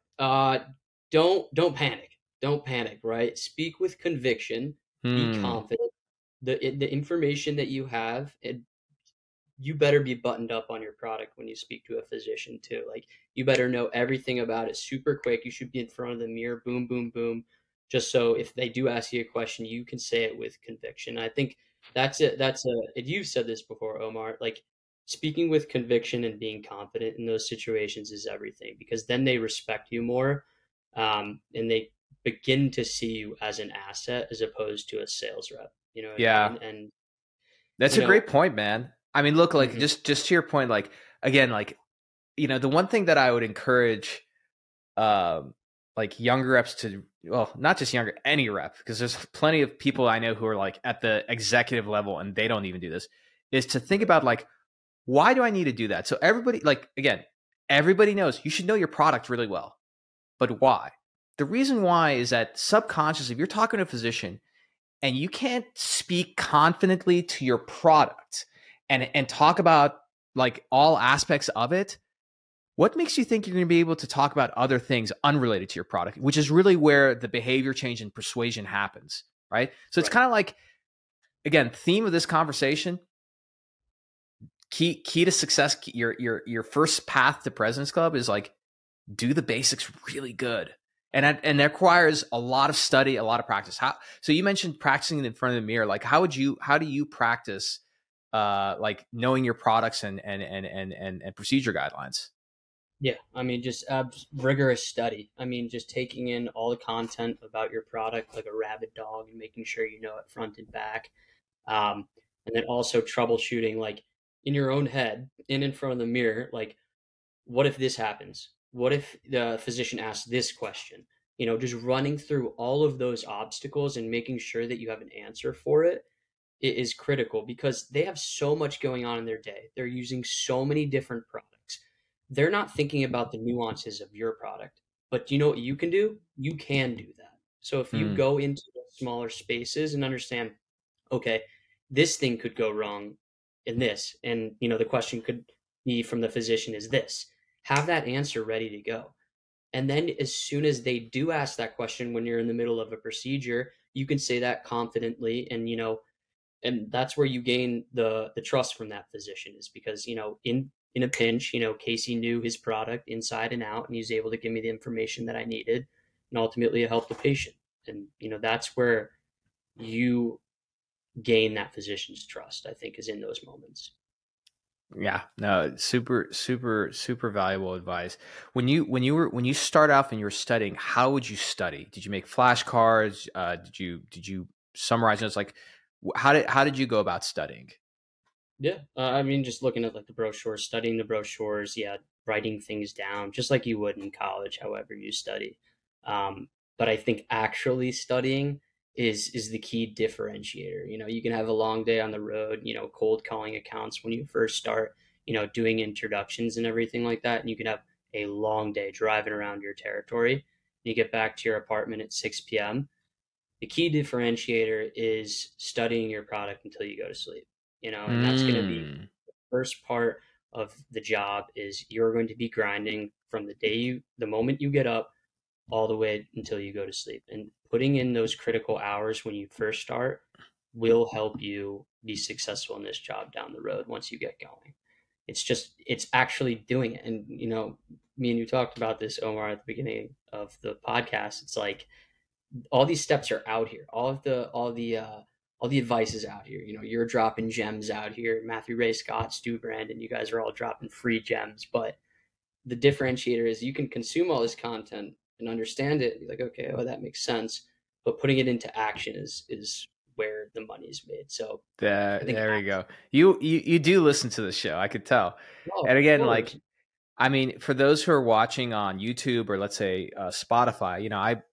Don't panic. Don't panic, right? Speak with conviction, be confident. The information that you have, you better be buttoned up on your product when you speak to a physician too. Like you better know everything about it super quick. You should be in front of the mirror, boom, boom, boom. Just so if they do ask you a question, you can say it with conviction. I think that's it. You've said this before, Omar, like speaking with conviction and being confident in those situations is everything, because then they respect you more. And they begin to see you as an asset as opposed to a sales rep, Yeah. I mean? And that's a great point, man. I mean, look, like just to your point, like, again, like, the one thing that I would encourage, like younger reps to, well, not just younger, any rep, because there's plenty of people I know who are like at the executive level and they don't even do this, is to think about like, why do I need to do that? So everybody, like, again, everybody knows you should know your product really well, but why? The reason why is that subconsciously, if you're talking to a physician and you can't speak confidently to your product and talk about like all aspects of it, what makes you think you're going to be able to talk about other things unrelated to your product, which is really where the behavior change and persuasion happens, right? So it's kind of like, again, theme of this conversation, key to success, your first path to President's Club is like, do the basics really good. And that requires a lot of study, a lot of practice. So you mentioned practicing in front of the mirror. Like, how do you practice, like knowing your products and procedure guidelines? Yeah, I mean, just rigorous study. I mean, just taking in all the content about your product like a rabid dog and making sure you know it front and back. And then also troubleshooting, like in your own head, in front of the mirror, like, what if this happens? What if the physician asks this question? Just running through all of those obstacles and making sure that you have an answer for it is critical, because they have so much going on in their day. They're using so many different products. They're not thinking about the nuances of your product. But you know what you can do? You can do that. So if you go into smaller spaces and understand, okay, this thing could go wrong in this, and the question could be from the physician is this. Have that answer ready to go. And then as soon as they do ask that question when you're in the middle of a procedure, you can say that confidently and, And that's where you gain the trust from that physician, is because, in a pinch, Casey knew his product inside and out, and he was able to give me the information that I needed, and ultimately it helped the patient. And that's where you gain that physician's trust, I think, is in those moments. Yeah, no, super, super, super valuable advice. When you start off and you were studying, how would you study? Did you make flashcards? Did you summarize notes? Like, how did you go about studying? Yeah, I mean, just looking at like the brochures, studying the brochures, yeah, writing things down, just like you would in college, however you study. But I think actually studying is the key differentiator. You can have a long day on the road, cold calling accounts when you first start, doing introductions and everything like that, and you can have a long day driving around your territory. You get back to your apartment at 6 p.m. The key differentiator is studying your product until you go to sleep. And that's going to be Mm. the first part of the job. Is you're going to be grinding from the moment you get up all the way until you go to sleep, and putting in those critical hours when you first start will help you be successful in this job down the road once you get going. It's actually doing it. And me and you talked about this, Omar, at the beginning of the podcast. It's like all these steps are out here. All the advice is out here. You're dropping gems out here. Matthew Ray Scott, Stu Brandon, you guys are all dropping free gems. But the differentiator is you can consume all this content and understand it and be like, okay, oh, that makes sense. But putting it into action is where the money is made. So I think There we go. You do listen to the show, I could tell. oh, And of again, like, course. I mean, for those who are watching on YouTube or let's say Spotify,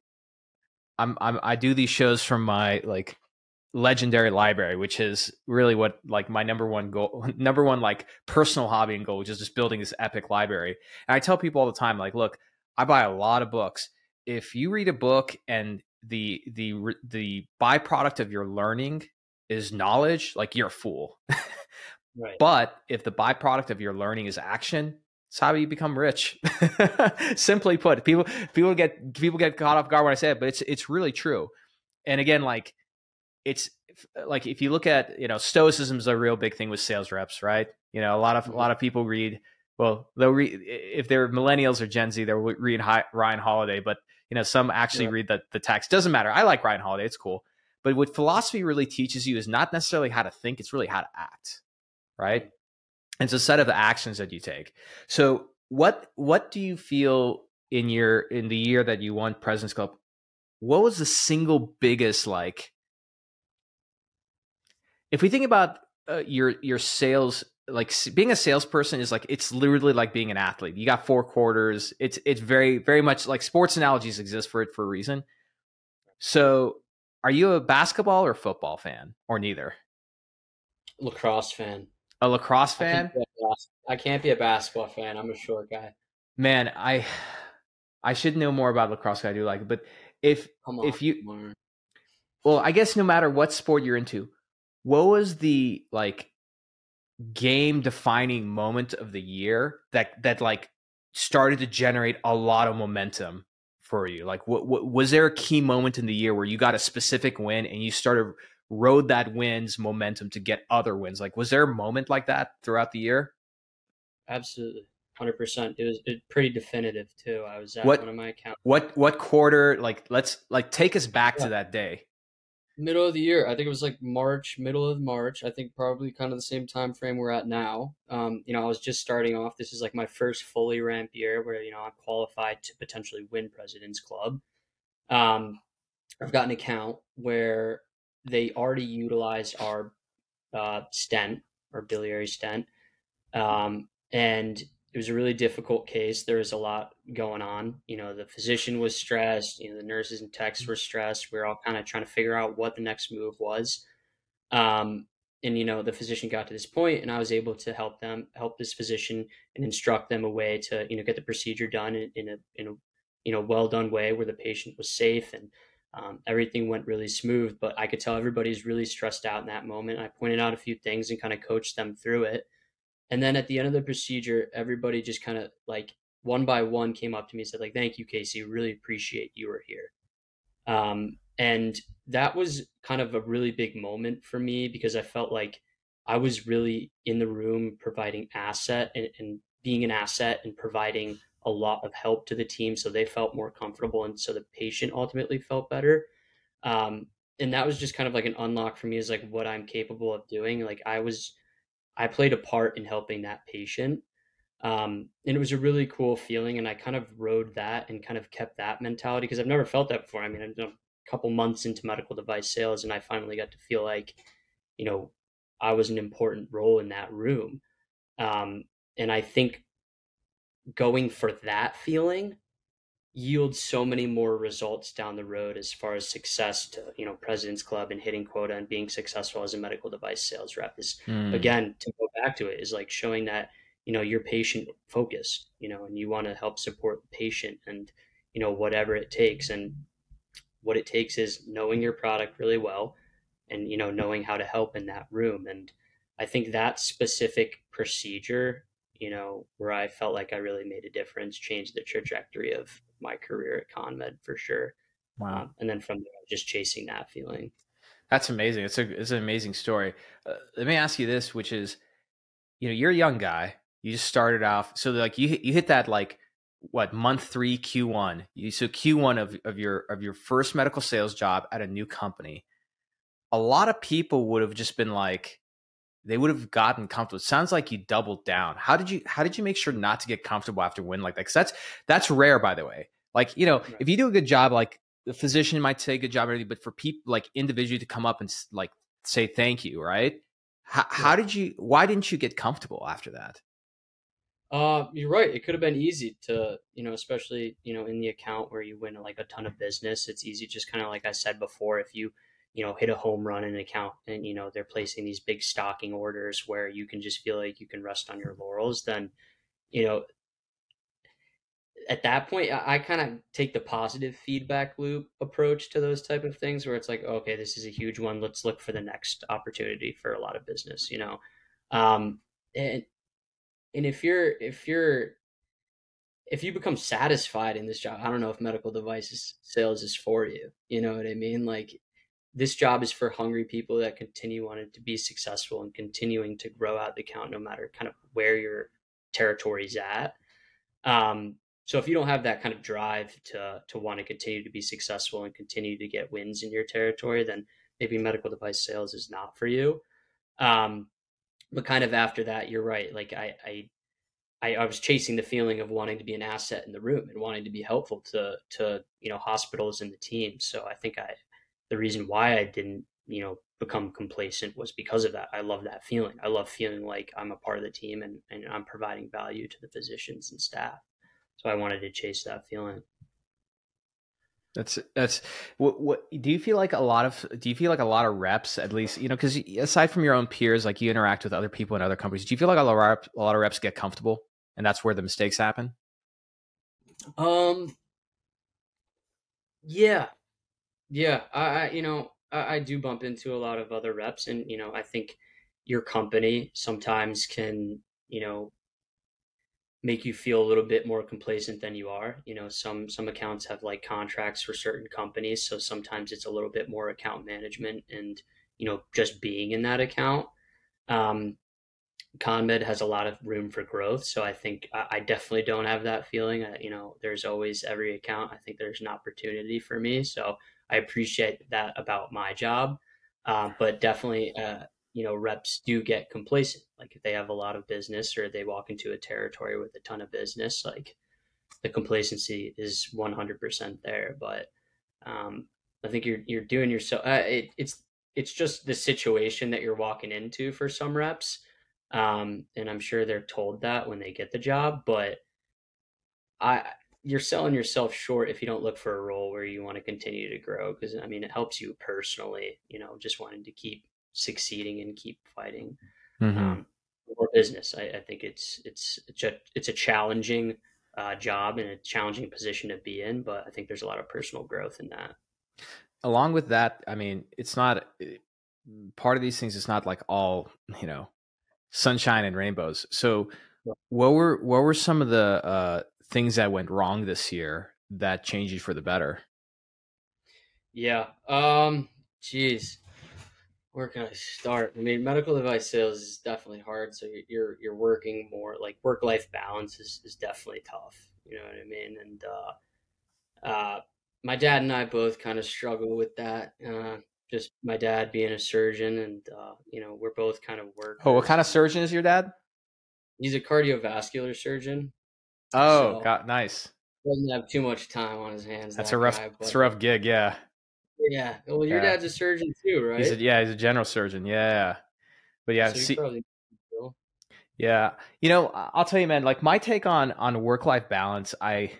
I do these shows from my like legendary library, which is really what like my number one goal, number one like personal hobby and goal, which is just building this epic library. And I tell people all the time, like, look, I buy a lot of books. If you read a book and the byproduct of your learning is knowledge, like you're a fool. Right. But if the byproduct of your learning is action, it's how you become rich. Simply put, people get caught off guard when I say it, but it's really true. And again, like it's like if you look at stoicism is a real big thing with sales reps, right? A lot of people read. Well, they'll read if they're millennials or Gen Z, they'll read Ryan Holiday, but some actually Yeah. read the text. Doesn't matter. I like Ryan Holiday; it's cool. But what philosophy really teaches you is not necessarily how to think; it's really how to act, right? It's a set of actions that you take. So what do you feel in the year that you won President's Club? What was the single biggest, like, if we think about your sales, like being a salesperson is like, it's literally like being an athlete. You got 4 quarters. It's very, very much like sports analogies exist for it for a reason. So are you a basketball or football fan or neither? Lacrosse fan. A lacrosse I can't fan? be I can't be a basketball fan. I'm a short guy. Man, I should know more about lacrosse. I do like it, but if Come on, if you, Omar. well, I guess no matter what sport you're into, what was the like game defining moment of the year that like started to generate a lot of momentum for you? Like what was there a key moment in the year where you got a specific win and you started rode that win's momentum to get other wins? Like was there a moment like that throughout the year? Absolutely, 100%. It pretty definitive too. I was at one What of my accounts. what quarter, like let's like take us back Yeah, to that day. middle of the year. I think it was like March, middle of March. I think probably kind of the same time frame we're at now. I was just starting off. This is like my first fully ramped year where I'm qualified to potentially win President's Club. Um, I've got an account where they already utilized our stent, our biliary stent. And it was a really difficult case. There was a lot going on. The physician was stressed. The nurses and techs were stressed. We were all kind of trying to figure out what the next move was. And the physician got to this point, and I was able to help this physician, and instruct them a way to get the procedure done in a well done way where the patient was safe, and everything went really smooth. But I could tell everybody's really stressed out in that moment. I pointed out a few things and kind of coached them through it. And then at the end of the procedure, everybody just kind of like one by one came up to me and said, like, thank you, Casey. Really appreciate you were here. And that was kind of a really big moment for me because I felt like I was really in the room providing asset and being an asset and providing a lot of help to the team so they felt more comfortable and so the patient ultimately felt better. Um, and that was just kind of like an unlock for me is like what I'm capable of doing. Like I played a part in helping that patient. And it was a really cool feeling. And I kind of rode that and kind of kept that mentality because I've never felt that before. I mean, I've done a couple months into medical device sales and I finally got to feel like, you know, I was an important role in that room. And I think going for that feeling yields so many more results down the road as far as success to President's Club and hitting quota and being successful as a medical device sales rep is, Mm. again, to go back to it, is like showing that you're patient focused, and you want to help support the patient and whatever it takes. And what it takes is knowing your product really well and knowing how to help in that room. And I think that specific procedure, where I felt like I really made a difference, changed the trajectory of my career at ConMed for sure. Wow. And then from there, just chasing that feeling. That's amazing. It's an amazing story. Let me ask you this, which is, you're a young guy. You just started off. So like you hit that like what, month 3 Q1. So Q1 of your first medical sales job at a new company. A lot of people would have just been like, they would have gotten comfortable. It sounds like you doubled down. How did you make sure not to get comfortable after win like that? 'Cause that's rare, by the way. Like, Right. if you do a good job, like the physician might say a good job, and everything, but for people like individually to come up and like say thank you, right? Right. Why didn't you get comfortable after that? You're right. It could have been easy to, especially, in the account where you win like a ton of business. It's easy, just kind of like I said before, if you, hit a home run in an account and, they're placing these big stocking orders where you can just feel like you can rest on your laurels, then, you know, at that point, I kind of take the positive feedback loop approach to those type of things where it's like, okay, this is a huge one. Let's look for the next opportunity for a lot of business. Um, and, and if you become satisfied in this job, I don't know if medical devices sales is for you. You know what I mean? Like this job is for hungry people that continue wanting to be successful and continuing to grow out the account no matter kind of where your territory's at. Um, so if you don't have that kind of drive to want to continue to be successful and continue to get wins in your territory, then maybe medical device sales is not for you. Um, but kind of after that, you're right. Like I was chasing the feeling of wanting to be an asset in the room and wanting to be helpful to hospitals and the team. So I think the reason why I didn't become complacent was because of that. I love that feeling. I love feeling like I'm a part of the team and I'm providing value to the physicians and staff. So I wanted to chase that feeling. That's what do you feel like a lot of reps, at least, because aside from your own peers, like you interact with other people in other companies, do you feel like a lot of reps get comfortable and that's where the mistakes happen? Um, yeah, yeah. I do bump into a lot of other reps, and I think your company sometimes can make you feel a little bit more complacent than you are. Some accounts have like contracts for certain companies, so sometimes it's a little bit more account management and just being in that account. Um, ConMed has a lot of room for growth, so I think I definitely don't have that feeling. There's always every account. I think there's an opportunity for me, so I appreciate that about my job. But definitely, reps do get complacent. Like if they have a lot of business or they walk into a territory with a ton of business, like the complacency is 100% there. But um, I think you're doing yourself. It's just the situation that you're walking into for some reps, and I'm sure they're told that when they get the job. But I you're selling yourself short if you don't look for a role where you want to continue to grow. Because I mean, it helps you personally. Just wanting to keep succeeding and keep fighting Mm-hmm. um, for business. I think it's a challenging job and a challenging position to be in, but I think there's a lot of personal growth in that. Along with that, I mean, it's not part of these things. It's not like all sunshine and rainbows. So, what were some of the things that went wrong this year that changed you for the better? Yeah. Geez, where can I start? I mean, medical device sales is definitely hard. So you're working more, like work life balance is definitely tough. You know what I mean? And my dad and I both kind of struggle with that. Just my dad being a surgeon, and we're both kind of Oh, what kind workers. of surgeon is your dad? He's a cardiovascular surgeon, Oh, so God, nice. doesn't have too much time on his hands. That's a That rough, guy, it's but a rough gig. Yeah. yeah. Well, your Yeah. dad's a surgeon too, right? He's a general surgeon. Yeah. But yeah, So you see, probably will. yeah. I'll tell you, man, like my take on work-life balance,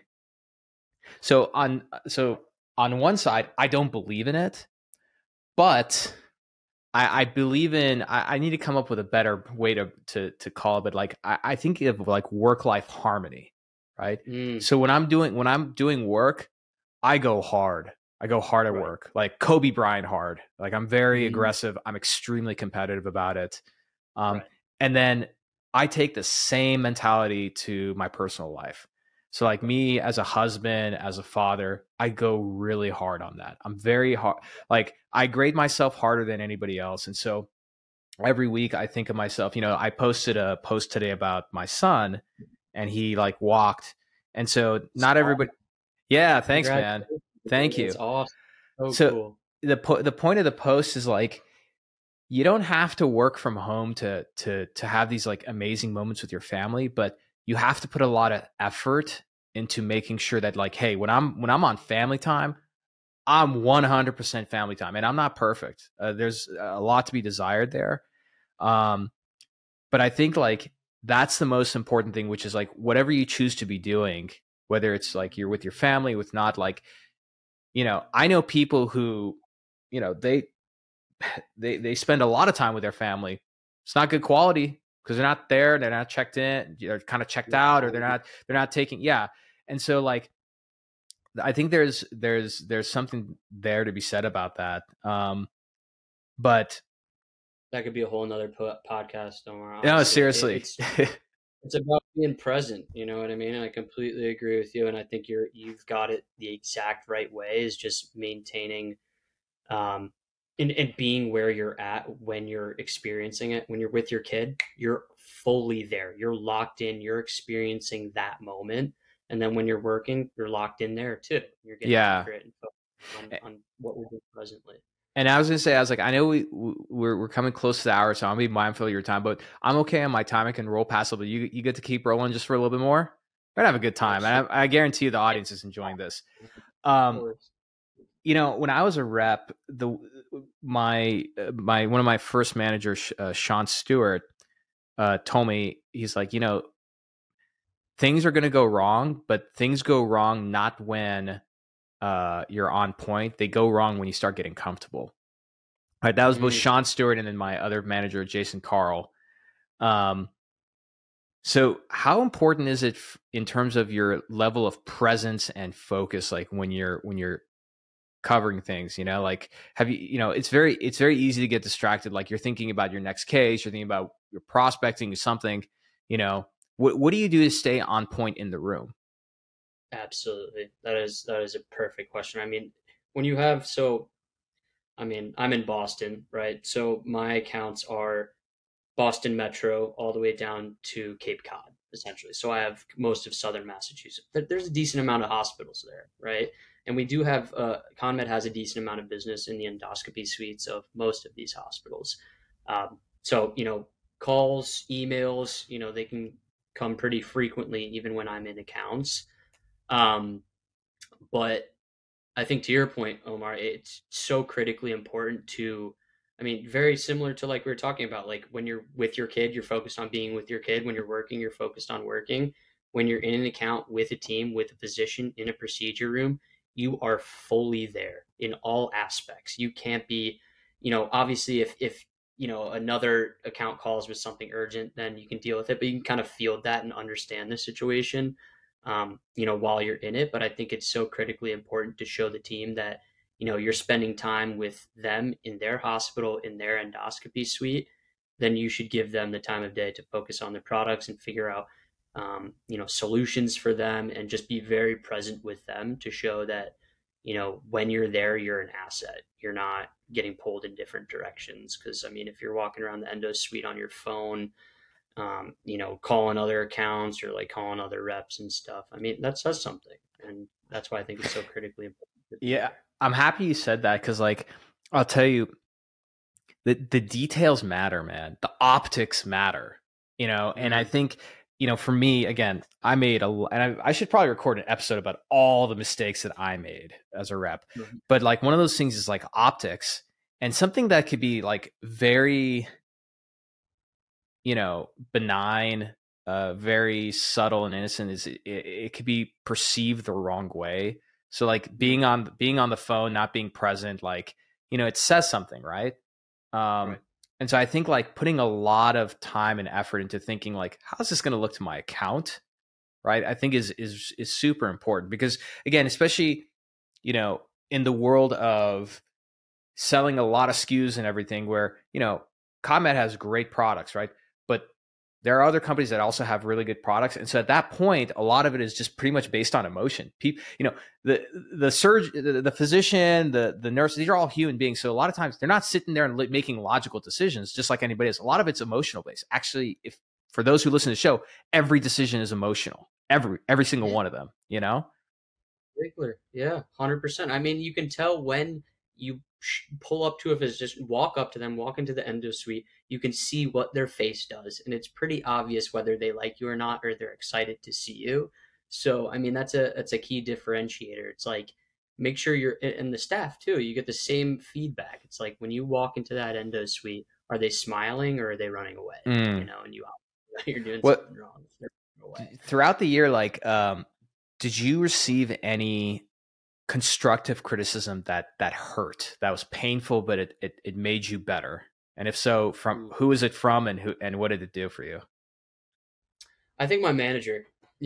so on one side, I don't believe in it, but I believe in I need to come up with a better way to call it, but like I think of like work-life harmony, right? Mm, So when I'm doing work, I go hard. I go hard at right. work, like Kobe Bryant hard. Like I'm very Mm, aggressive. I'm extremely competitive about it. Um, right. and then I take the same mentality to my personal life. So like Right. me as a husband, as a father, I go really hard on that. I'm very hard. Like I grade myself harder than anybody else. And so every week I think of myself, I posted a post today about my son and he like walked. And so not Small. everybody, yeah, thanks, man. Congratulations. Thank That's you. awesome. So So cool. the point of the post is like you don't have to work from home to have these like amazing moments with your family, but you have to put a lot of effort into making sure that like, hey, when I'm on family time, I'm 100% family time, and I'm not perfect. There's a lot to be desired there, um, but I think like that's the most important thing, which is like whatever you choose to be doing, whether it's like you're with your family, with not like I know people who you know they spend a lot of time with their family. It's not good quality because they're not there, they're not checked in, they're kind of checked out, or they're not taking, yeah. And so like I think there's something there to be said about that. But That could be a whole nother podcast, Omar. no, Honestly, seriously. it's about being present. You know what I mean? I completely agree with you, and I think you've got it the exact right way. Is just maintaining, um, and being where you're at when you're experiencing it. When you're with your kid, you're fully there. You're locked in. You're experiencing that moment, and then when you're working, you're locked in there too. You're getting Yeah. after it and focusing on what we're doing presently. And I was gonna say, I was like, I know we're coming close to the hour, so I'll be mindful of your time. But I'm okay on my time. I can roll past it, but you get to keep rolling just for a little bit more. We're gonna have a good time, and Absolutely. I guarantee you the audience is enjoying this. Um, when I was a rep, my one of my first managers, Sean Stewart, told me, he's like, things are gonna go wrong, but things go wrong not when you're on point. They go wrong when you start getting comfortable. Right, that was both Mm, Sean Stewart and then my other manager, Jason Carl. Um, so how important is it in terms of your level of presence and focus, like when you're covering things? Like have it's very easy to get distracted. Like you're thinking about your next case, you're thinking about your prospecting or something. What do you do to stay on point in the room? absolutely. That is a perfect question. I mean, when you have so I mean, I'm in Boston, right? So my accounts are Boston Metro all the way down to Cape Cod, essentially. So I have most of southern Massachusetts. There's a decent amount of hospitals there, right? And we do have ConMed has a decent amount of business in the endoscopy suites of most of these hospitals. So calls, emails, they can come pretty frequently, even when I'm in accounts. Um, but I think to your point, Omar, it's so critically important to, I mean, very similar to like we were talking about, like when you're with your kid, you're focused on being with your kid. When you're working, you're focused on working. When you're in an account with a team, with a physician in a procedure room, you are fully there in all aspects. You can't be, obviously if another account calls with something urgent, then you can deal with it, but you can kind of feel that and understand the situation while you're in it. But I think it's so critically important to show the team that, you're spending time with them in their hospital, in their endoscopy suite. Then you should give them the time of day to focus on their products and figure out, solutions for them and just be very present with them to show that, when you're there, you're an asset. You're not getting pulled in different directions. Because I mean, if you're walking around the endo suite on your phone, calling other accounts or like calling other reps and stuff, I mean, that says something, and that's why I think it's so critically important. Yeah, I'm happy you said that because, like, I'll tell you, the details matter, man. The optics matter, and I think, for me, again, I made and I should probably record an episode about all the mistakes that I made as a rep. Mm-hmm. But like one of those things is like optics, and something that could be like very, benign, very subtle and innocent is it could be perceived the wrong way. So like being on the phone, not being present, like, it says something, right? Right. And so I think like putting a lot of time and effort into thinking like, how's this going to look to my account? Right. I think is super important because, again, especially, in the world of selling a lot of SKUs and everything where, CONMED has great products, right? But there are other companies that also have really good products. And so at that point, a lot of it is just pretty much based on emotion. People, the surgeon, the physician, the nurse, these are all human beings. So a lot of times they're not sitting there and making logical decisions just like anybody else. A lot of it's emotional based. Actually, if for those who listen to the show, every decision is emotional. Every single one of them, Very clear. Yeah, 100%. I mean, you can tell when you pull up to a physician, walk up to them, walk into the endo suite, you can see what their face does. And it's pretty obvious whether they like you or not, or they're excited to see you. So, I mean, that's a key differentiator. It's like, make sure you're, and the staff too, you get the same feedback. It's like when you walk into that endo suite, are they smiling or are they running away? And you're doing something wrong. They're running away. Throughout the year, like, did you receive any constructive criticism that hurt, that was painful, but it made you better? And if so, from who is it from, and what did it do for you? I think my manager,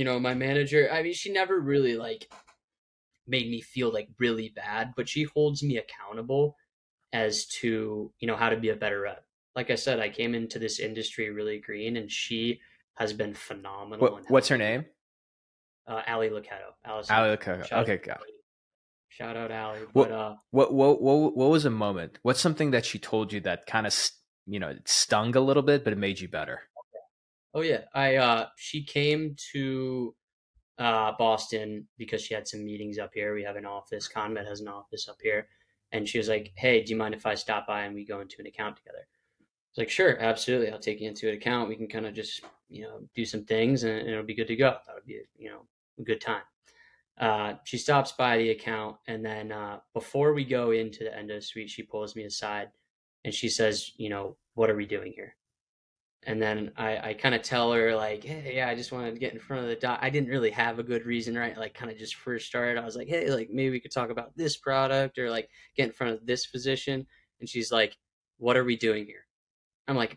I mean, she never really like made me feel like really bad, but she holds me accountable as to, how to be a better rep. Like I said, I came into this industry really green, and she has been phenomenal. What's her name? Ali Lucetto. Ali Lucetto. Okay, got it. Shout out Ali. But what was a moment? What's something that she told you that kind of it stung a little bit, but it made you better? Oh yeah, she came to Boston because she had some meetings up here. We have an office. CONMED has an office up here, and she was like, "Hey, do you mind if I stop by and we go into an account together?" I was like, "Sure, absolutely. I'll take you into an account. We can kind of just do some things, and it'll be good to go. That would be a good time." She stops by the account, and then before we go into the endo suite, she pulls me aside and she says, "What are we doing here?" And then I kind of tell her like, "Hey, yeah, I just wanted to get in front of the doc." I didn't really have a good reason, right? Like, kind of just first started. I was like, "Hey, like maybe we could talk about this product or like get in front of this physician." And she's like, "What are we doing here?" I'm like,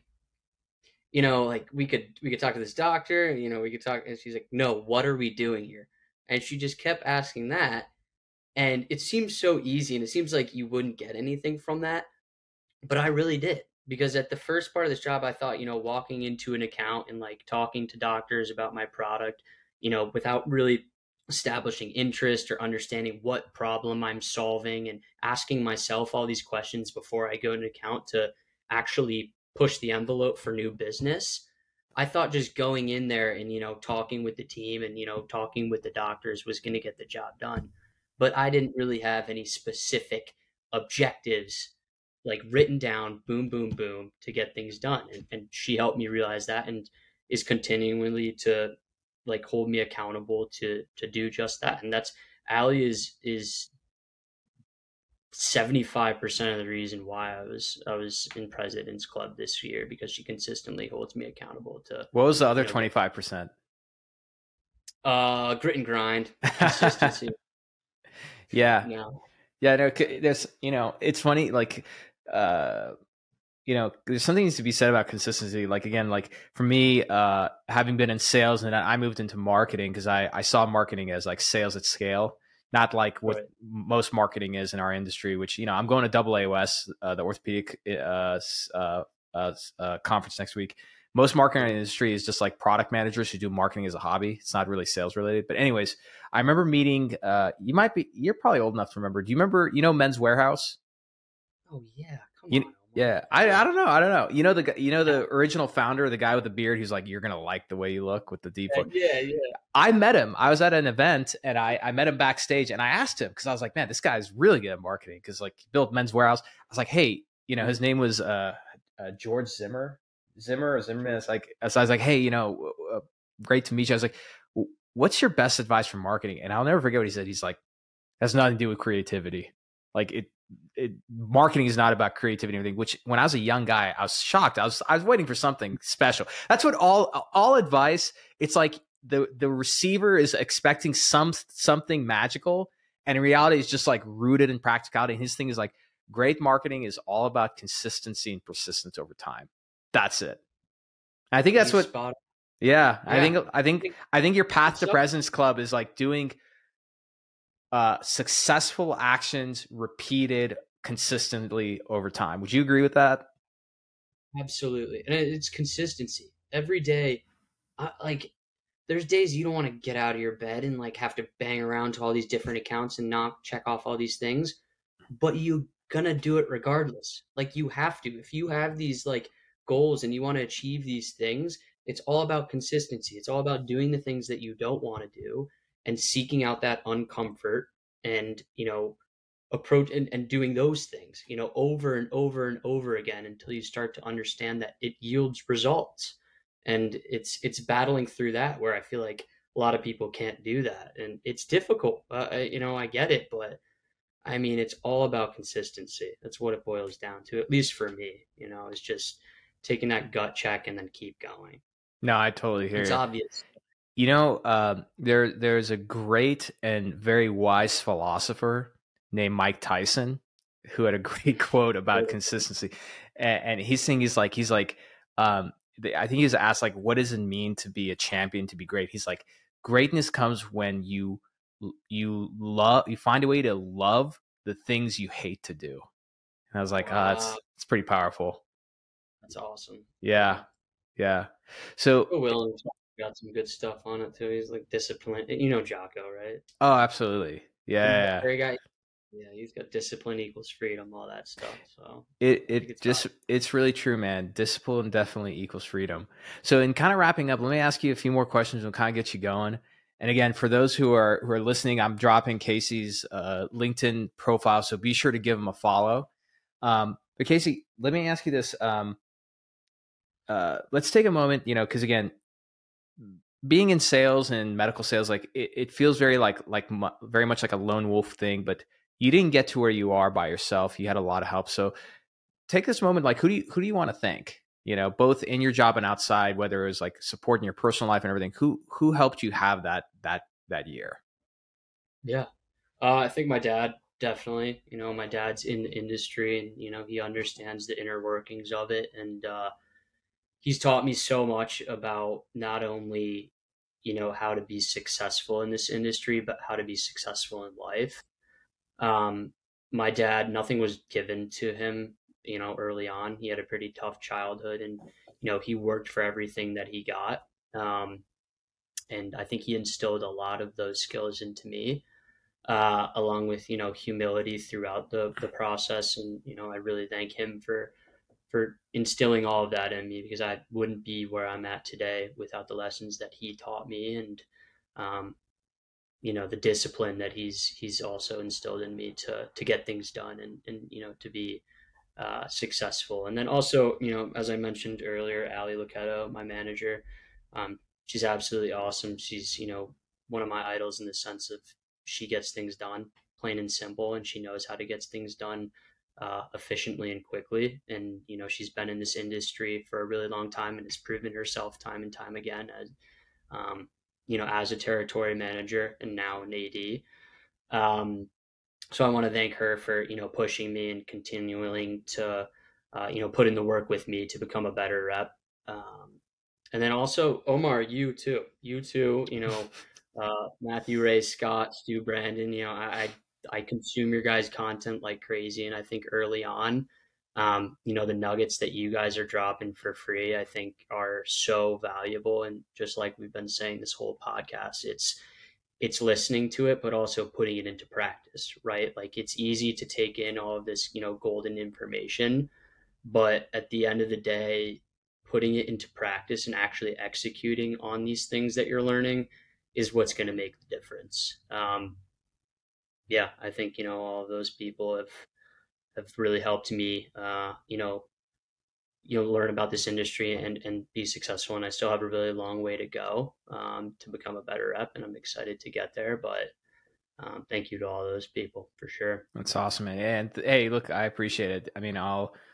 like we could talk to this doctor, we could talk. And she's like, "No, what are we doing here?" And she just kept asking that. And it seems so easy, and it seems like you wouldn't get anything from that. But I really did. Because at the first part of this job, I thought, walking into an account and like talking to doctors about my product, without really establishing interest or understanding what problem I'm solving and asking myself all these questions before I go into an account to actually push the envelope for new business. I thought just going in there and, talking with the team and, talking with the doctors was going to get the job done. But I didn't really have any specific objectives like written down, boom, boom, boom, to get things done. And she helped me realize that and is continually to like hold me accountable to do just that. And that's Ali is 75% of the reason why I was in President's Club this year, because she consistently holds me accountable to. What was the other 25%? Grit and grind, consistency. Yeah. No. Yeah, no, there's, it's funny, like, there's something needs to be said about consistency. Like, again, like for me, having been in sales, and I moved into marketing because I saw marketing as like sales at scale, not like what most marketing is in our industry, which, I'm going to AAOS, the orthopedic conference next week. most marketing in the industry is just like product managers who do marketing as a hobby. It's not really sales related. But anyways, I remember meeting, you're probably old enough to remember. Do you remember, Men's Warehouse? Oh yeah, come You, on, Omar. yeah, I don't know. I don't know. The original founder, the guy with the beard, who's like, you're going to like the way you look with the deep voice. Yeah, yeah. I met him. I was at an event and I met him backstage and I asked him because I was like, man, this guy's really good at marketing because like he built Men's Warehouse. I was like, hey, his name was George Zimmerman. It's like, so I was like, hey, great to meet you. I was like, what's your best advice for marketing? And I'll never forget what he said. He's like, has nothing to do with creativity. Like marketing is not about creativity and everything, which when I was a young guy, I was shocked. I was waiting for something special. That's what all advice. It's like the receiver is expecting something magical. And in reality, it's just like rooted in practicality. And his thing is like, great marketing is all about consistency and persistence over time. That's it. And I think that's what. Yeah, I think your path to President's Club is like doing successful actions repeated consistently over time. Would you agree with that? Absolutely, and it's consistency every day. There's days you don't want to get out of your bed and like have to bang around to all these different accounts and not check off all these things, but you gonna do it regardless. Like you have to. If you have these like goals and you want to achieve these things, it's all about consistency. It's all about doing the things that you don't want to do and seeking out that uncomfort and, approach and doing those things, over and over and over again until you start to understand that it yields results. And it's battling through that where I feel like a lot of people can't do that. And it's difficult. I get it, but I mean, it's all about consistency. That's what it boils down to, at least for me. It's just taking that gut check and then keep going. No, I totally hear It's you. obvious. There's a great and very wise philosopher named Mike Tyson who had a great quote about consistency, and he's saying he's like, I think he was asked like, what does it mean to be a champion, to be great? He's like, greatness comes when you find a way to love the things you hate to do. And I was like, it's pretty powerful. That's awesome. Yeah. So Williams got some good stuff on it too. He's like disciplined. Jocko, right? Oh, absolutely. Yeah. Great guy. Yeah, he's got discipline equals freedom, all that stuff. So it's really true, man. Discipline definitely equals freedom. So in kind of wrapping up, let me ask you a few more questions and kind of get you going. And again, for those who are listening, I'm dropping Casey's LinkedIn profile, so be sure to give him a follow. But Casey, let me ask you this. Let's take a moment, because again, being in sales and medical sales, like it feels very very much like a lone wolf thing, but you didn't get to where you are by yourself. You had a lot of help. So take this moment, like who do you want to thank? Both in your job and outside, whether it was like supporting your personal life and everything. Who helped you have that year? Yeah, I think my dad definitely. My dad's in the industry, and he understands the inner workings of it, and he's taught me so much about not only how to be successful in this industry, but how to be successful in life. My dad, nothing was given to him, early on. He had a pretty tough childhood and, he worked for everything that he got. And I think he instilled a lot of those skills into me, along with, humility throughout the process. And, I really thank him for instilling all of that in me, because I wouldn't be where I'm at today without the lessons that he taught me. And, the discipline that he's also instilled in me to get things done and to be successful. And then also, as I mentioned earlier, Ali Lucchetto, my manager, she's absolutely awesome. She's, one of my idols in the sense of she gets things done plain and simple, and she knows how to get things done efficiently and quickly. And, she's been in this industry for a really long time and has proven herself time and time again as, as a territory manager and now an AD. So I want to thank her for, pushing me and continuing to, put in the work with me to become a better rep. And then also Omar, you too, Matthew, Ray, Scott, Stu, Brandon, I consume your guys' content like crazy. And I think early on, The nuggets that you guys are dropping for free, I think are so valuable. And just like we've been saying this whole podcast, it's listening to it, but also putting it into practice, right? Like it's easy to take in all of this, golden information, but at the end of the day, putting it into practice and actually executing on these things that you're learning is what's going to make the difference. Yeah, I think, all of those people have really helped me, learn about this industry and be successful. And I still have a really long way to go to become a better rep, and I'm excited to get there. But thank you to all those people for sure. That's awesome, man. And hey, look, I appreciate it. I mean,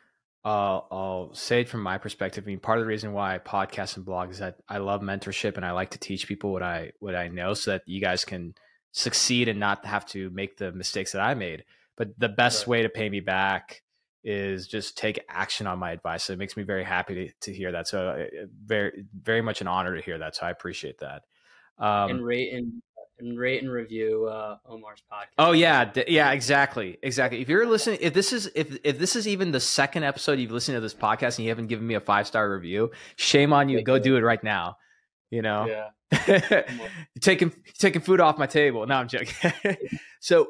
I'll say it from my perspective. I mean, part of the reason why I podcast and blog is that I love mentorship and I like to teach people what I know so that you guys can succeed and not have to make the mistakes that I made. But the best way to pay me back is just take action on my advice. So it makes me very happy to hear that. So very, very much an honor to hear that. So I appreciate that. And rate and review Omar's podcast. Oh yeah, yeah, exactly. If you're listening, if this is even the second episode you've listened to this podcast and you haven't given me a 5-star review, shame on you. Go do it right now. Yeah. You're taking food off my table. No, I'm joking. So,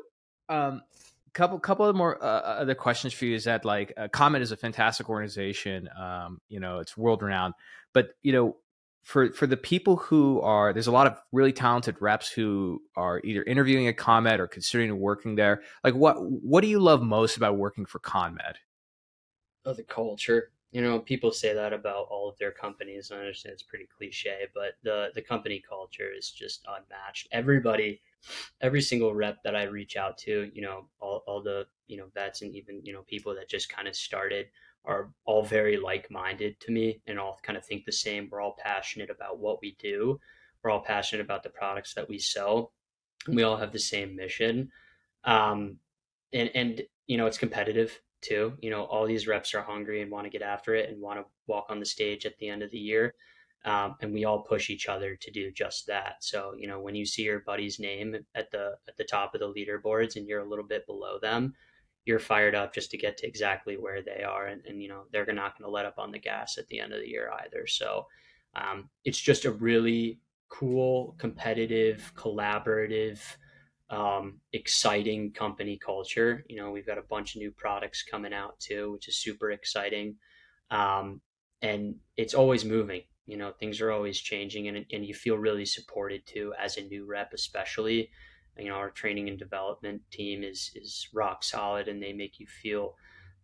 couple of more other questions for you is that like CONMED is a fantastic organization. It's world renowned, but for the people who are, there's a lot of really talented reps who are either interviewing at CONMED or considering working there. Like what do you love most about working for CONMED? Oh, the culture. People say that about all of their companies. I understand it's pretty cliche, but the company culture is just unmatched. Every single rep that I reach out to, all the, vets and even, people that just kind of started are all very like-minded to me and all kind of think the same. We're all passionate about what we do. We're all passionate about the products that we sell. And we all have the same mission. And it's competitive too. All these reps are hungry and want to get after it and want to walk on the stage at the end of the year. And we all push each other to do just that. So, when you see your buddy's name at the top of the leaderboards and you're a little bit below them, you're fired up just to get to exactly where they are. And they're not going to let up on the gas at the end of the year either. So it's just a really cool, competitive, collaborative, exciting company culture. We've got a bunch of new products coming out too, which is super exciting. And it's always moving. Things are always changing, and you feel really supported too as a new rep, especially. Our training and development team is rock solid, and they make you feel,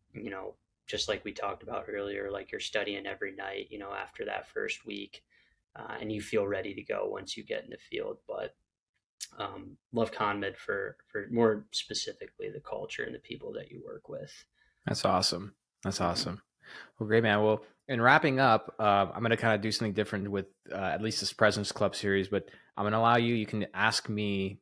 just like we talked about earlier, like you're studying every night, after that first week, and you feel ready to go once you get in the field. But love CONMED for more specifically the culture and the people that you work with. That's awesome. Well, great, man. Well, in wrapping up, I'm going to kind of do something different with at least this President's Club series, but I'm going to allow you can ask me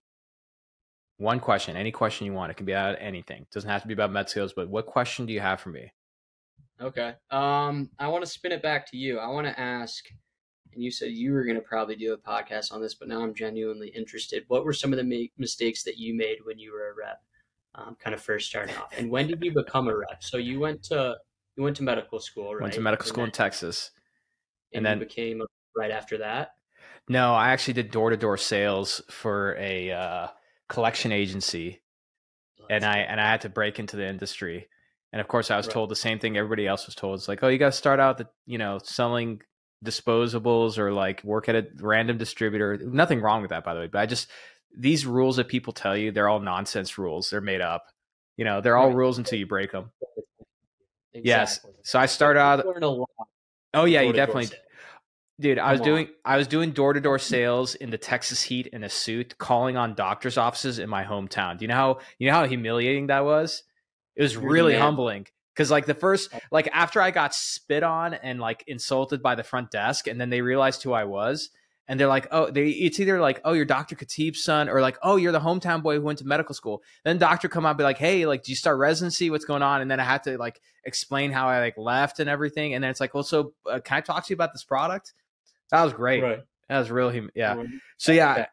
one question, any question you want. It can be about anything. It doesn't have to be about med skills, but what question do you have for me? Okay. I want to spin it back to you. I want to ask, and you said you were going to probably do a podcast on this, but now I'm genuinely interested. What were some of the mistakes that you made when you were a rep, kind of first starting off? And when did you become a rep? So you went to medical school, right? Went to medical school in Texas. And then became right after that? No, I actually did door-to-door sales for a collection agency. And I had to break into the industry. And of course I was told the same thing everybody else was told. It's like, oh, you got to start out selling disposables or like work at a random distributor. Nothing wrong with that, by the way. But these rules that people tell you, they're all nonsense rules. They're made up. They're all rules until you break them. Exactly. Yes. So I started out. Learn a lot. Oh yeah, you definitely. Dude, I was doing door-to-door sales in the Texas heat in a suit, calling on doctors' offices in my hometown. Do you know how humiliating that was? It was really humbling because like the first, like after I got spit on and like insulted by the front desk, and then they realized who I was, and they're like, oh, it's either like, oh, you're Dr. Khatib's son, or like, oh, you're the hometown boy who went to medical school. Then doctor come out and be like, hey, like, do you start residency? What's going on? And then I had to like explain how I like left and everything. And then it's like, well, so can I talk to you about this product? That was great. Right. That was really, yeah. So yeah,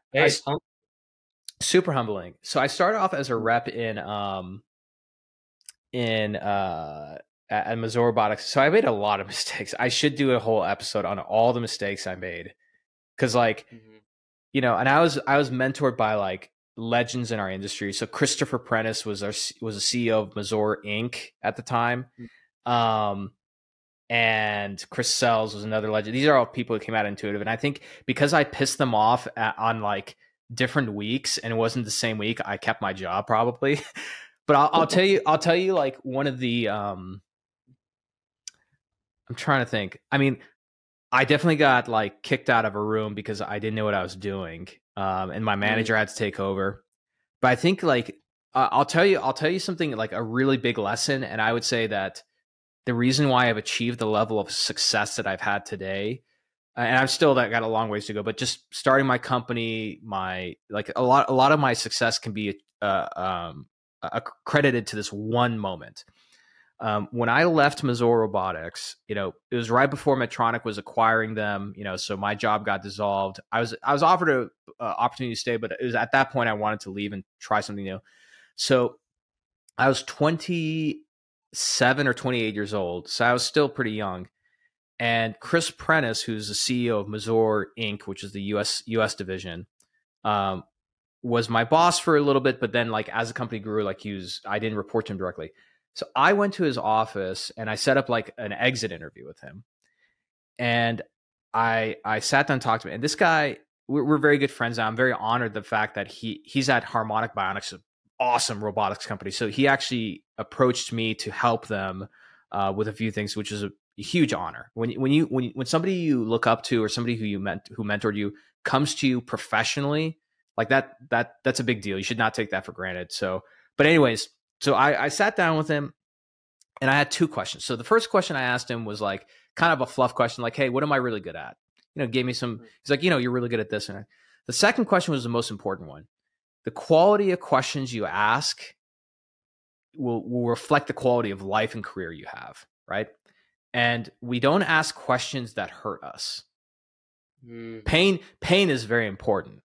super humbling. So I started off as a rep at at Mazor Robotics. So I made a lot of mistakes. I should do a whole episode on all the mistakes I made. Cause like, and I was mentored by like legends in our industry. So Christopher Prentice was a CEO of Mazor Inc. at the time. And Chris Sells was another legend. These are all people who came out of Intuitive. And I think because I pissed them off on like different weeks and it wasn't the same week, I kept my job probably. But I'll tell you like one of the, I'm trying to think. I mean, I definitely got like kicked out of a room because I didn't know what I was doing. And my manager had to take over. But I think like, I'll tell you something like a really big lesson. And I would say that the reason why I've achieved the level of success that I've had today, and I'm still got a long ways to go, but just starting my company, like a lot of my success can be credited to this one moment. When I left Mazor Robotics, it was right before Medtronic was acquiring them, so my job got dissolved. I was offered an opportunity to stay, but it was at that point I wanted to leave and try something new. So I was 27 or 28 years old. So I was still pretty young. And Chris Prentice, who's the CEO of Mazor Inc., which is the US division, was my boss for a little bit. But then like as the company grew, like I didn't report to him directly. So I went to his office and I set up like an exit interview with him. And I sat down and talked to him. And this guy, we're very good friends now. I'm very honored the fact that he's at Harmonic Bionics, awesome robotics company. So he actually approached me to help them with a few things, which is a huge honor. When somebody you look up to or somebody who mentored you comes to you professionally, like that's a big deal. You should not take that for granted. So, but anyways, so I sat down with him and I had two questions. So the first question I asked him was like kind of a fluff question, like, hey, what am I really good at? Gave me some, he's like, you're really good at this. And the second question was the most important one. The quality of questions you ask will reflect the quality of life and career you have, right? And we don't ask questions that hurt us. Pain is very important,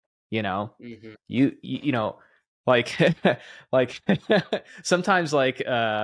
like like sometimes like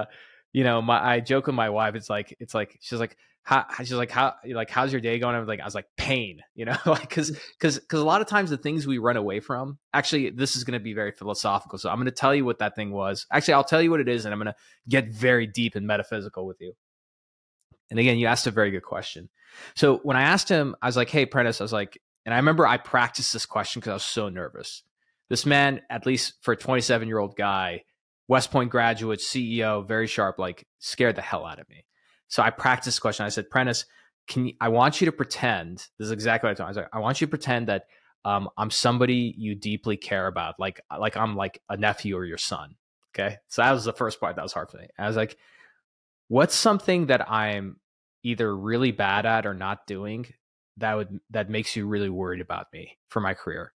I joke with my wife, it's like she's like how's your day going? I was like pain, like because a lot of times the things we run away from, actually this is going to be very philosophical, so I'm going to tell you what that thing was. Actually, I'll tell you what it is, and I'm going to get very deep and metaphysical with you. And again, you asked a very good question. So when I asked him, I was like, hey Prentice, I was like, and I remember I practiced this question because I was so nervous. This man, at least for a 27-year-old guy, West Point graduate, CEO, very sharp, like scared the hell out of me. So I practiced this question. I said, Prentice, I want you to pretend, this is exactly what I told him. I was like, I want you to pretend that I'm somebody you deeply care about, like I'm like a nephew or your son. Okay. So that was the first part that was hard for me. I was like, what's something that I'm either really bad at or not doing that makes you really worried about me for my career?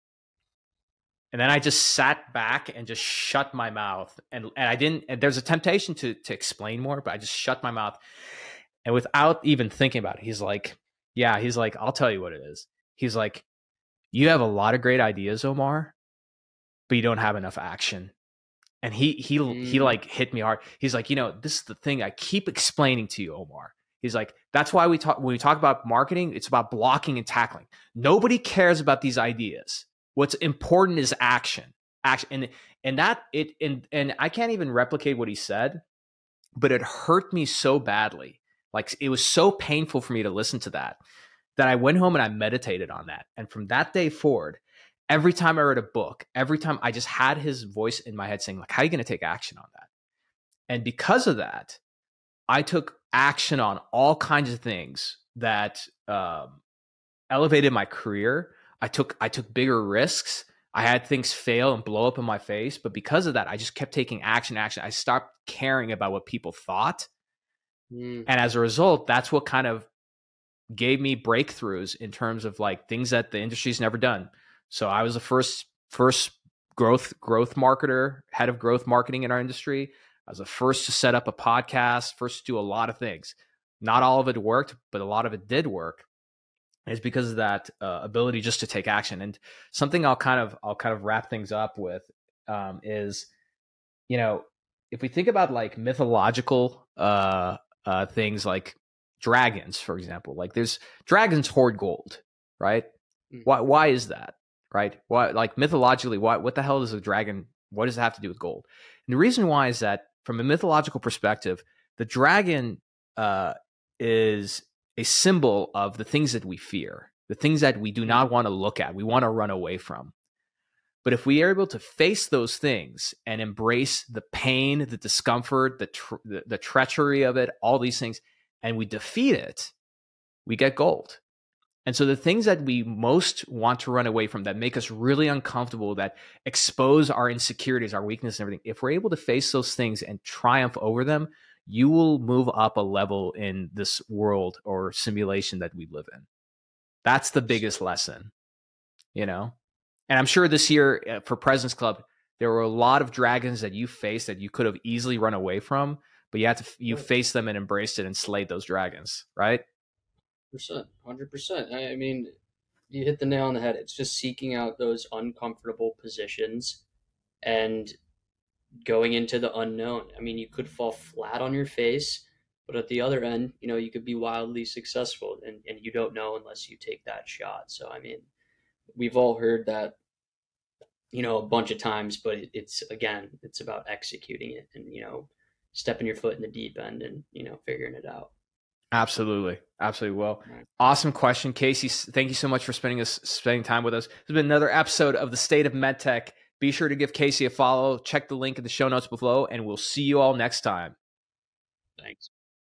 And then I just sat back and just shut my mouth. And I didn't, and there's a temptation to explain more, but I just shut my mouth. And without even thinking about it, he's like, I'll tell you what it is. He's like, you have a lot of great ideas, Omar, but you don't have enough action. And he like hit me hard. He's like, this is the thing I keep explaining to you, Omar. He's like, that's why when we talk about marketing, it's about blocking and tackling. Nobody cares about these ideas. What's important is action. And I can't even replicate what he said, but it hurt me so badly. Like it was so painful for me to listen to that I went home and I meditated on that. And from that day forward, every time I read a book, every time I just had his voice in my head saying like, how are you going to take action on that? And because of that, I took action on all kinds of things that elevated my career. I took bigger risks. I had things fail and blow up in my face. But because of that, I just kept taking action. I stopped caring about what people thought. And as a result, that's what kind of gave me breakthroughs in terms of like things that the industry's never done. So I was the first growth marketer, head of growth marketing in our industry. I was the first to set up a podcast, first to do a lot of things. Not all of it worked, but a lot of it did work. And it's because of that ability just to take action. And something I'll kind of wrap things up with is, if we think about like mythological things like dragons, for example, like there's dragons hoard gold, right? Why is that, right? Why, like mythologically, what the hell is a dragon? What does it have to do with gold? And the reason why is that from a mythological perspective, the dragon is a symbol of the things that we fear, the things that we do not want to look at, we want to run away from. But if we are able to face those things and embrace the pain, the discomfort, the treachery of it, all these things, and we defeat it, we get gold. And so the things that we most want to run away from, that make us really uncomfortable, that expose our insecurities, our weakness, and everything, if we're able to face those things and triumph over them, you will move up a level in this world or simulation that we live in. That's the biggest lesson, you know? And I'm sure this year for President's Club, there were a lot of dragons that you faced that you could have easily run away from, but you faced them and embraced it and slayed those dragons, right? 100%. I mean, you hit the nail on the head. It's just seeking out those uncomfortable positions and going into the unknown. I mean, you could fall flat on your face, but at the other end, you know, you could be wildly successful, and you don't know unless you take that shot. So, I mean, we've all heard that, you know, a bunch of times, but it's about executing it and, you know, stepping your foot in the deep end and, you know, figuring it out. Absolutely. Well, awesome question, Casey. Thank you so much for spending time with us. This has been another episode of The State of MedTech. Be sure to give Casey a follow. Check the link in the show notes below, and we'll see you all next time. Thanks.